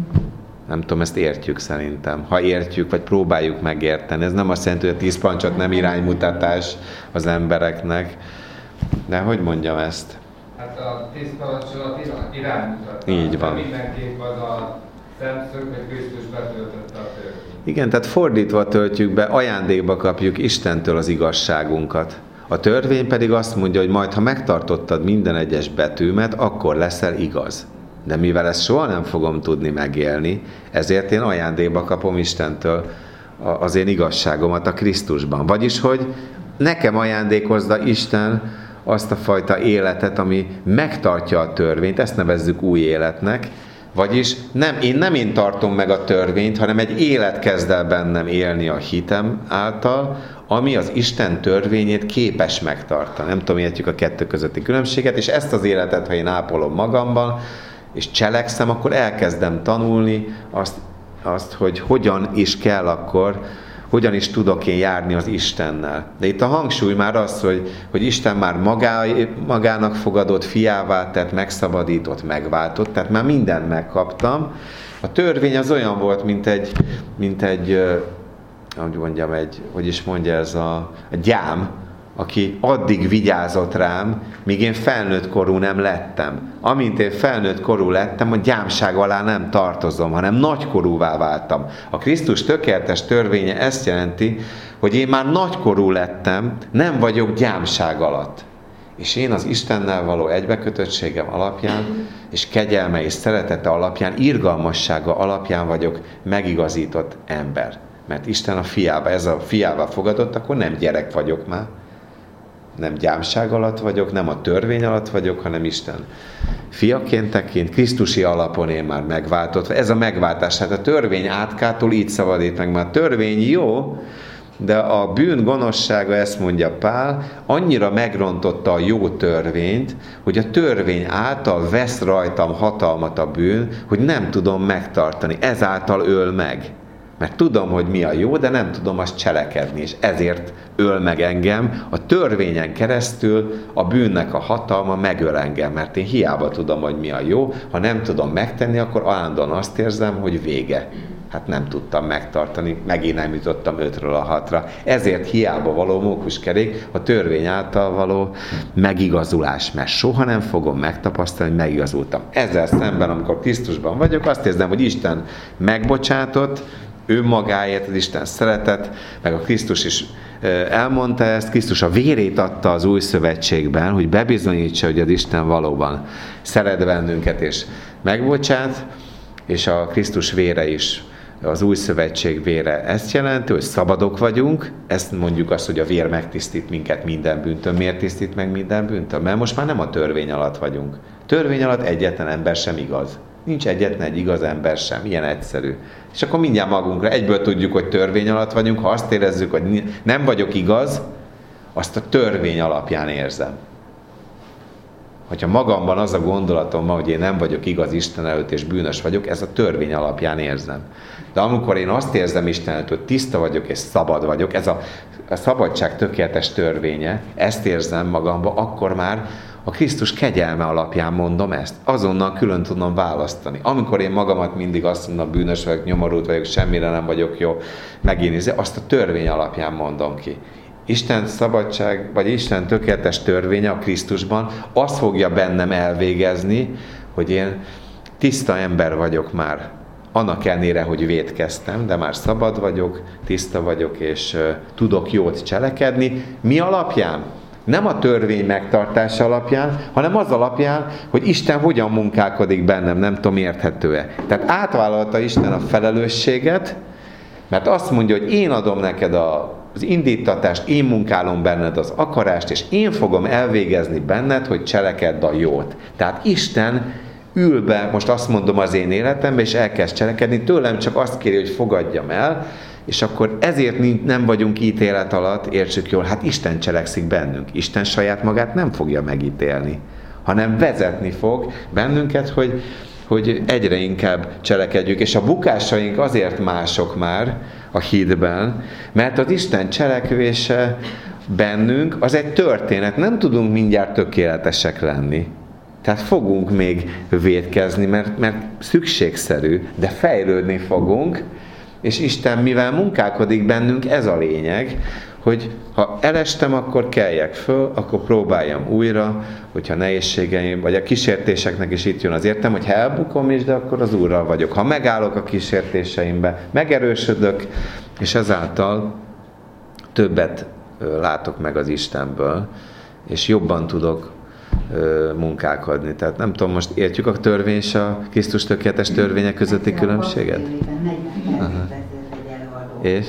Nem tudom, ezt értjük szerintem. Ha értjük, vagy próbáljuk megérteni. Ez nem azt jelenti, hogy a tíz parancsot nem iránymutatás az embereknek. De hogy mondjam ezt? Hát a tíz parancsolat iránymutatás. Így van. De mindenképp az a szemszög, hogy Krisztus betöltötte a törvényt. Igen, tehát fordítva töltjük be, ajándékba kapjuk Istentől az igazságunkat. A törvény pedig azt mondja, hogy majd, ha megtartottad minden egyes betűmet, akkor leszel igaz. De mivel ezt soha nem fogom tudni megélni, ezért én ajándékba kapom Istentől az én igazságomat a Krisztusban. Vagyis, hogy nekem ajándékozza Isten azt a fajta életet, ami megtartja a törvényt, ezt nevezzük új életnek, vagyis nem, én nem én tartom meg a törvényt, hanem egy élet kezd el bennem élni a hitem által, ami az Isten törvényét képes megtartani. Nem tudom, értjük a kettő közötti különbséget, és ezt az életet, ha én ápolom magamban, és cselekszem, akkor elkezdem tanulni azt, azt, hogy hogyan is kell akkor hogyan is tudok én járni az Istennel. De itt a hangsúly már az, hogy, hogy Isten már magá, magának fogadott, fiává tett, megszabadított, megváltott, tehát már mindent megkaptam. A törvény az olyan volt, mint egy, mint egy, hogy mondjam, egy, hogy is mondja ez a, a gyám, aki addig vigyázott rám, míg én felnőtt korú nem lettem. Amint én felnőtt korú lettem, a gyámság alá nem tartozom, hanem nagykorúvá váltam. A Krisztus tökéletes törvénye ezt jelenti, hogy én már nagykorú lettem, nem vagyok gyámság alatt. És én az Istennel való egybekötöttségem alapján, és kegyelme és szeretete alapján, irgalmassága alapján vagyok megigazított ember. Mert Isten a fiába, ez a fiába fogadott, akkor nem gyerek vagyok már, nem gyámság alatt vagyok, nem a törvény alatt vagyok, hanem Isten fiaként tekint, krisztusi alapon én már megváltott. Ez a megváltás, hát a törvény átkától így szabadít meg. Már a törvény jó, de a bűn gonoszsága, ezt mondja Pál, annyira megrontotta a jó törvényt, hogy a törvény által vesz rajtam hatalmat a bűn, hogy nem tudom megtartani. Ezáltal öl meg. Mert tudom, hogy mi a jó, de nem tudom azt cselekedni, és ezért öl meg engem. A törvényen keresztül a bűnnek a hatalma megöl engem, mert én hiába tudom, hogy mi a jó, ha nem tudom megtenni, akkor állandóan azt érzem, hogy vége. Hát nem tudtam megtartani, megint nem jutottam ötről a hatra. Ezért hiába való mókuskerék a törvény által való megigazulás, mert soha nem fogom megtapasztalni, hogy megigazultam. Ezzel szemben, amikor Krisztusban vagyok, azt érzem, hogy Isten megbocsátott, ő magáért, az Isten szeretet, meg a Krisztus is elmondta ezt, Krisztus a vérét adta az új szövetségben, hogy bebizonyítsa, hogy az Isten valóban szeret bennünket és megbocsát, és a Krisztus vére is, az új szövetség vére ezt jelenti, hogy szabadok vagyunk, ezt mondjuk azt, hogy a vér megtisztít minket minden bűntől. Miért tisztít meg minden bűntől? Mert most már nem a törvény alatt vagyunk. Törvény alatt egyetlen ember sem igaz. Nincs egyetlen egy igaz ember sem, ilyen egyszerű. És akkor mindjárt magunkra egyből tudjuk, hogy törvény alatt vagyunk, ha azt érezzük, hogy nem vagyok igaz, azt a törvény alapján érzem. Hogyha magamban az a gondolatom ma, hogy én nem vagyok igaz Isten előtt és bűnös vagyok, ez a törvény alapján érzem. De amikor én azt érzem Isten előtt, hogy tiszta vagyok és szabad vagyok, ez a, a szabadság tökéletes törvénye, ezt érzem magamba, akkor már a Krisztus kegyelme alapján mondom ezt. Azonnal külön tudom választani. Amikor én magamat mindig azt mondom, bűnös vagyok, nyomorult vagyok, semmire nem vagyok jó, megint azt a törvény alapján mondom ki. Isten szabadság, vagy Isten tökéletes törvénye a Krisztusban azt fogja bennem elvégezni, hogy én tiszta ember vagyok már. Annak ellenére, hogy vétkeztem, de már szabad vagyok, tiszta vagyok, és uh, tudok jót cselekedni. Mi alapján? Nem a törvény megtartása alapján, hanem az alapján, hogy Isten hogyan munkálkodik bennem, nem tudom, érthető-e. Tehát átvállalta Isten a felelősséget, mert azt mondja, hogy én adom neked a az indítatást, én munkálom benned az akarást, és én fogom elvégezni benned, hogy cselekedd a jót. Tehát Isten ül be, most azt mondom az én életembe, és elkezd cselekedni, tőlem csak azt kéri, hogy fogadjam el, és akkor ezért nem vagyunk ítélet alatt, értsük jól, hát Isten cselekszik bennünk. Isten saját magát nem fogja megítélni, hanem vezetni fog bennünket, hogy, hogy egyre inkább cselekedjük. És a bukásaink azért mások már a hitben, mert az Isten cselekvése bennünk az egy történet. Nem tudunk mindjárt tökéletesek lenni. Tehát fogunk még vétkezni, mert, mert szükségszerű, de fejlődni fogunk, és Isten mivel munkálkodik bennünk, ez a lényeg, hogy ha elestem, akkor keljek föl, akkor próbáljam újra, hogyha nehézségeim, vagy a kísértéseknek is itt jön az értem, hogy ha elbukom is, de akkor az Úrral vagyok. Ha megállok a kísértéseimbe, megerősödök, és ezáltal többet látok meg az Istenből, és jobban tudok munkálkodni. Tehát nem tudom, most értjük a törvény és a Krisztus tökéletes törvények közötti különbséget? Aha. És?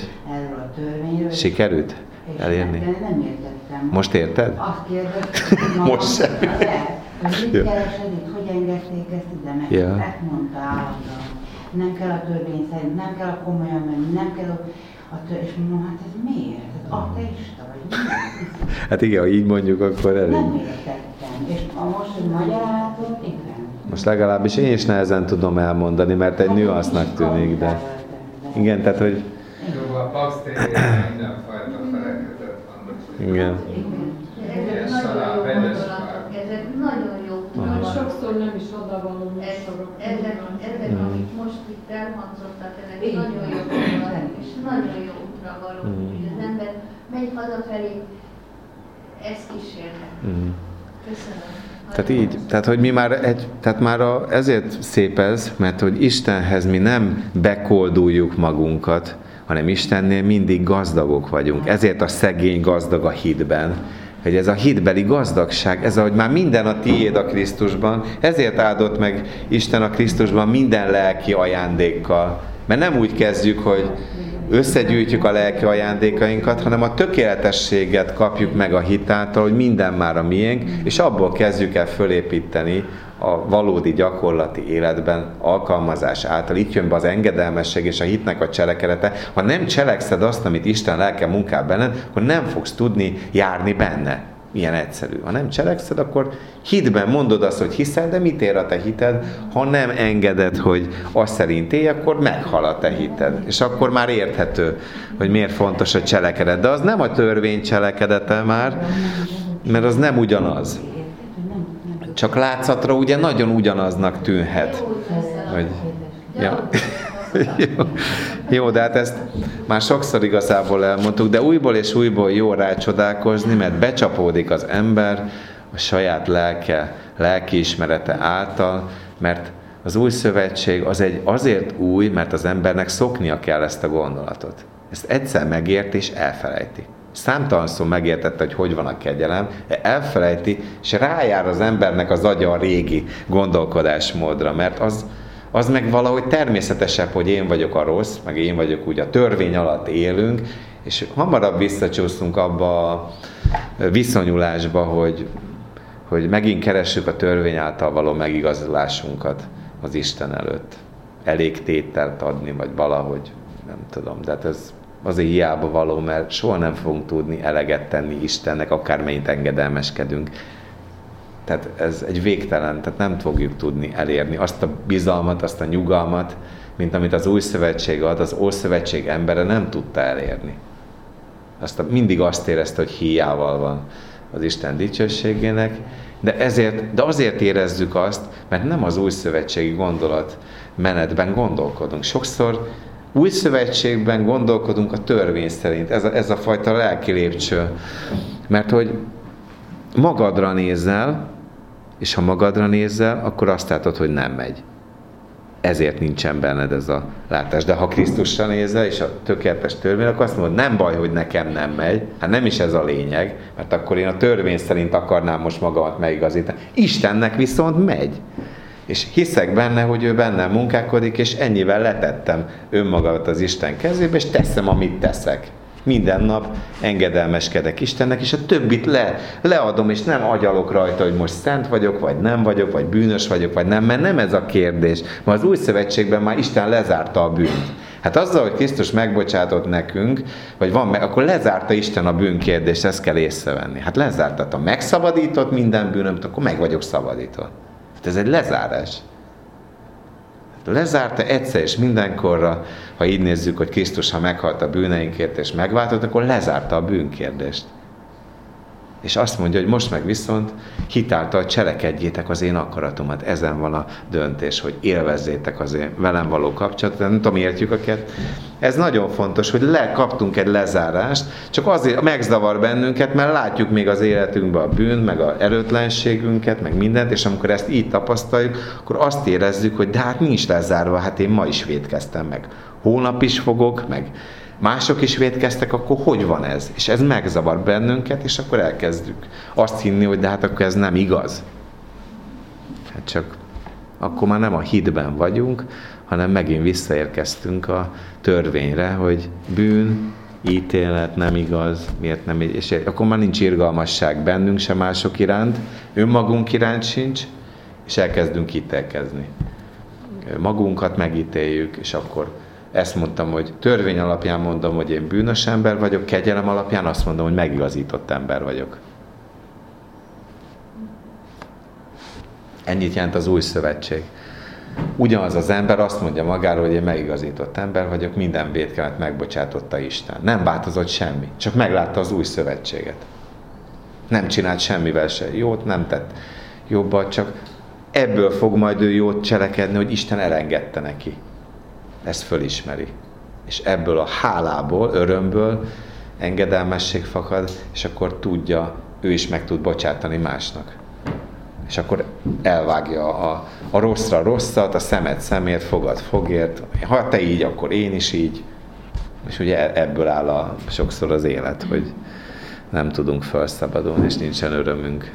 Sikerült elérni? Nem értettem. Most érted? Azt kérdeztem, most sem. Hogy mit keresed itt, hogy engedték ezt ide, meg ja. Ezt mondta állandóan. Nem kell a törvény szerint, nem kell a komolyan menni, nem kell a, a törvény. És mondom, hát ez miért? Ez ateista vagy mi? Hát igen, ha így mondjuk, akkor elég. Nem értettem. És a most, hogy magyarázatot, igen. Most legalábbis én is nehezen tudom elmondani, mert egy nüansznak tűnik, de... Igen, tehát, hogy... Pax tévében mindenfajta felekezet van. Igen. Ezek nagyon jó gondolatok, ezek nagyon jó. Nagyon sokszor nem is odavaló műsorok. Ezek, ezek amik most itt elhangzottak, ezek nagyon jó gondolatok, és nagyon jó útra való, hogy az ember megy hazafelé, ezt kísérne. Köszönöm. Tehát így, tehát hogy mi már egy, tehát már a, ezért szép ez, mert hogy Istenhez mi nem bekolduljuk magunkat, hanem Istennél mindig gazdagok vagyunk. Ezért a szegény gazdag a hitben. Hogy ez a hitbeli gazdagság, ez ahogy már minden a tiéd a Krisztusban, ezért áldott meg Isten a Krisztusban minden lelki ajándékkal. Mert nem úgy kezdjük, hogy összegyűjtjük a lelki ajándékainkat, hanem a tökéletességet kapjuk meg a hit által, hogy minden már a miénk, és abból kezdjük el fölépíteni a valódi gyakorlati életben alkalmazás által. Itt jön be az engedelmesség és a hitnek a cselekedete. Ha nem cselekszed azt, amit Isten lelke munkál benned, akkor nem fogsz tudni járni benne. Milyen egyszerű. Ha nem cselekszed, akkor hitben mondod azt, hogy hiszel, de mit ér a te hited? Ha nem engeded, hogy azt szerint élj, akkor meghal a te hited. És akkor már érthető, hogy miért fontos a cselekedet. De az nem a törvény cselekedete már, mert az nem ugyanaz. Csak látszatra ugye nagyon ugyanaznak tűnhet. Hogy, ja. Jó. Jó, de hát ezt már sokszor igazából elmondtuk, de újból és újból jó rácsodálkozni, mert becsapódik az ember a saját lelke, lelkiismerete által, mert az új szövetség az egy azért új, mert az embernek szoknia kell ezt a gondolatot. Ezt egyszer megért és elfelejti. Számtalanszor megértette, hogy hogy van a kegyelem, elfelejti, és rájár az embernek az agya a régi gondolkodásmódra, mert az, az meg valahogy természetesebb, hogy én vagyok a rossz, meg én vagyok úgy a törvény alatt élünk, és hamarabb visszacsúszunk abba a viszonyulásba, hogy, hogy megint keressük a törvény által való megigazulásunkat az Isten előtt. Elég tételt adni, vagy valahogy, nem tudom, de hát ez azért hiába való, mert soha nem fogunk tudni eleget tenni Istennek, akármennyit engedelmeskedünk. Tehát ez egy végtelen, tehát nem fogjuk tudni elérni azt a bizalmat, azt a nyugalmat, mint amit az új szövetség ad, az ószövetség embere nem tudta elérni. Azt a, mindig azt érezte, hogy hiával van az Isten dicsőségének, de, ezért, de azért érezzük azt, mert nem az új szövetségi gondolat menetben gondolkodunk. Sokszor új szövetségben gondolkodunk a törvény szerint. Ez a, ez a fajta lelki lépcső. Mert hogy magadra nézel, és ha magadra nézel, akkor azt látod, hogy nem megy. Ezért nincsen benned ez a látás. De ha Krisztusra nézel, és a tökéletes törvény, akkor azt mondod, nem baj, hogy nekem nem megy. Hát nem is ez a lényeg, mert akkor én a törvény szerint akarnám most magamat megigazítani. Istennek viszont megy. És hiszek benne, hogy ő bennem munkálkodik, és ennyivel letettem önmagamat az Isten kezébe, és teszem, amit teszek. Minden nap engedelmeskedek Istennek, és a többit le, leadom, és nem agyalok rajta, hogy most szent vagyok, vagy nem vagyok, vagy bűnös vagyok, vagy nem, mert nem ez a kérdés. Ma az új szövetségben már Isten lezárta a bűnt. Hát azzal, hogy Krisztus megbocsátott nekünk, vagy van meg, akkor lezárta Isten a bűnkérdést, ezt kell észrevenni. Hát lezárta, ha megszabadított minden bűnömt, akkor meg vagyok szabadítva. Hát ez egy lezárás. Lezárta egyszer és mindenkorra, ha így nézzük, hogy Krisztus, ha meghalt a bűneinkért és megváltott, akkor lezárta a bűnkérdést. És azt mondja, hogy most meg viszont hitáltal cselekedjétek az én akaratomat. Ezen van a döntés, hogy élvezzétek az én velem való kapcsolatot. Nem tudom, értjük a kettőt. Ez nagyon fontos, hogy lekaptunk egy lezárást, csak azért megzavar bennünket, mert látjuk még az életünkben a bűnt, meg az erőtlenségünket, meg mindent, és amikor ezt így tapasztaljuk, akkor azt érezzük, hogy de hát nincs lezárva, hát én ma is vétkeztem meg. Hónap is fogok, meg mások is vétkeztek, akkor hogy van ez? És ez megzavar bennünket, és akkor elkezdjük azt hinni, hogy de hát akkor ez nem igaz. Hát csak akkor már nem a hitben vagyunk, hanem megint visszaérkeztünk a törvényre, hogy bűn, ítélet, nem igaz, miért nem, és akkor már nincs irgalmasság bennünk se mások iránt, önmagunk iránt sincs, és elkezdünk ítélkezni. Magunkat megítéljük, és akkor ezt mondtam, hogy törvény alapján mondom, hogy én bűnös ember vagyok, kegyelem alapján azt mondom, hogy megigazított ember vagyok. Ennyit jelent az új szövetség. ugyanaz az ember azt mondja magáról, hogy én megigazított ember vagyok, minden vétkemet megbocsátotta Isten. Nem változott semmi, csak meglátta az új szövetséget. Nem csinált semmivel se jót, nem tett jobbat, csak ebből fog majd ő jót cselekedni, hogy Isten elengedte neki. Ezt fölismeri. És ebből a hálából, örömből engedelmesség fakad, és akkor tudja, ő is meg tud bocsátani másnak. És akkor elvágja a, a rosszra rosszat, a szemet szemért, fogad fogért. Ha te így, akkor én is így. És ugye ebből áll a, sokszor az élet, hogy nem tudunk felszabadulni, és nincsen örömünk.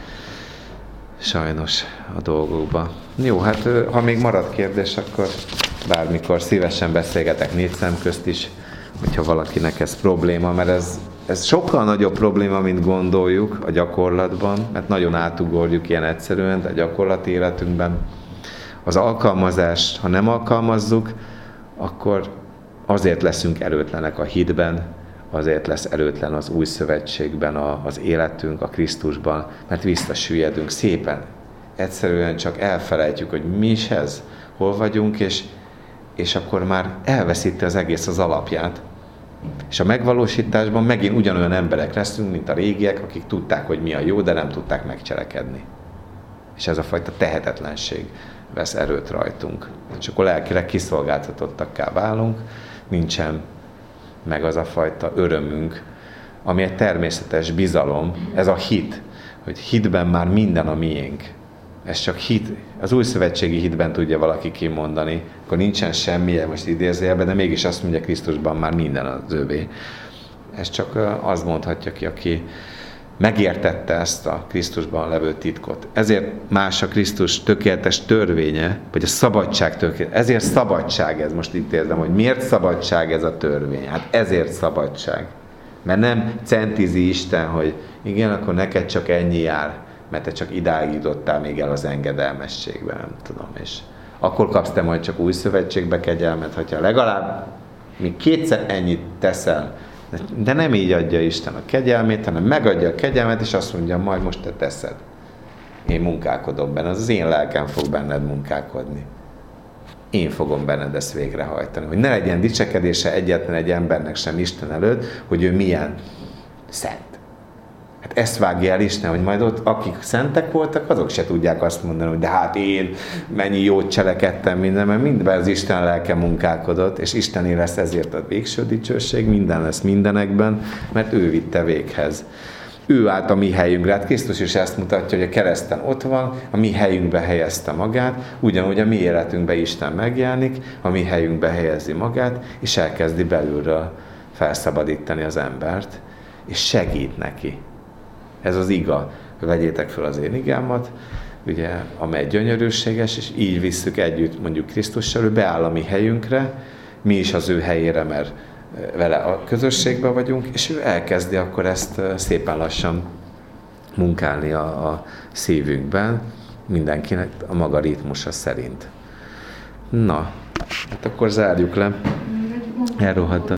Sajnos a dolgokban. Jó, hát ha még marad kérdés, akkor bármikor szívesen beszélgetek négy szem közt is, hogyha valakinek ez probléma, mert ez, ez sokkal nagyobb probléma, mint gondoljuk a gyakorlatban, mert nagyon átugorjuk ilyen egyszerűen, de a gyakorlati életünkben az alkalmazást, ha nem alkalmazzuk, akkor azért leszünk erőtlenek a hitben, azért lesz erőtlen az új szövetségben a, az életünk, a Krisztusban, mert visszasüllyedünk szépen. Egyszerűen csak elfelejtjük, hogy mi is ez, hol vagyunk, és, és akkor már elveszíti az egész az alapját. És a megvalósításban megint ugyanolyan emberek leszünk, mint a régiek, akik tudták, hogy mi a jó, de nem tudták megcselekedni. És ez a fajta tehetetlenség vesz erőt rajtunk. És akkor lelkileg kiszolgáltatottakká válunk, nincsen meg az a fajta örömünk, ami egy természetes bizalom, ez a hit, hogy hitben már minden a miénk. Ez csak hit, az új szövetségi hitben tudja valaki kimondani, akkor nincsen semmilyen, most idézőjelben, de mégis azt mondja, Krisztusban már minden az övé. Ez csak az mondhatja ki, aki megértette ezt a Krisztusban levő titkot. Ezért más a Krisztus tökéletes törvénye, vagy a szabadság tökéletes. Ezért szabadság ez, most itt érzem, hogy miért szabadság ez a törvény. Hát ezért szabadság. Mert nem centizi Isten, hogy igen, akkor neked csak ennyi jár, mert te csak idáig jutottál még el az engedelmességbe, nem tudom. És akkor kapsz te majd csak új szövetségbe kegyelmet, hogyha legalább még kétszer ennyit teszel, de nem így adja Isten a kegyelmét, hanem megadja a kegyelmet, és azt mondja, majd most te teszed. Én munkálkodom benne, az az én lelkem fog benned munkálkodni. Én fogom benned ezt végrehajtani. Hogy ne legyen dicsekedése egyetlen egy embernek sem Isten előtt, hogy ő milyen szent. Hát ezt vágja el Isten, hogy majd ott, akik szentek voltak, azok se tudják azt mondani, hogy de hát én mennyi jót cselekedtem minden, mert mindben az Isten lelke munkálkodott, és Istené lesz ezért a végső dicsőség, minden lesz mindenekben, mert ő vitte véghez. Ő állt a mi helyünkre. Hát Krisztus is ezt mutatja, hogy a kereszten ott van, a mi helyünkbe helyezte magát, ugyanúgy a mi életünkbe Isten megjelenik, a mi helyünkbe helyezi magát, és elkezdi belülről felszabadítani az embert, és segít neki. Ez az iga. Vegyétek fel az én igámat, ugye, amely gyönyörűséges, és így visszük együtt mondjuk Krisztussal, ő beáll a mi helyünkre, mi is az ő helyére, mert vele a közösségben vagyunk, és ő elkezdi akkor ezt szépen lassan munkálni a, a szívünkben, mindenkinek a maga ritmusa szerint. Na, hát akkor zárjuk le. Elrohadt.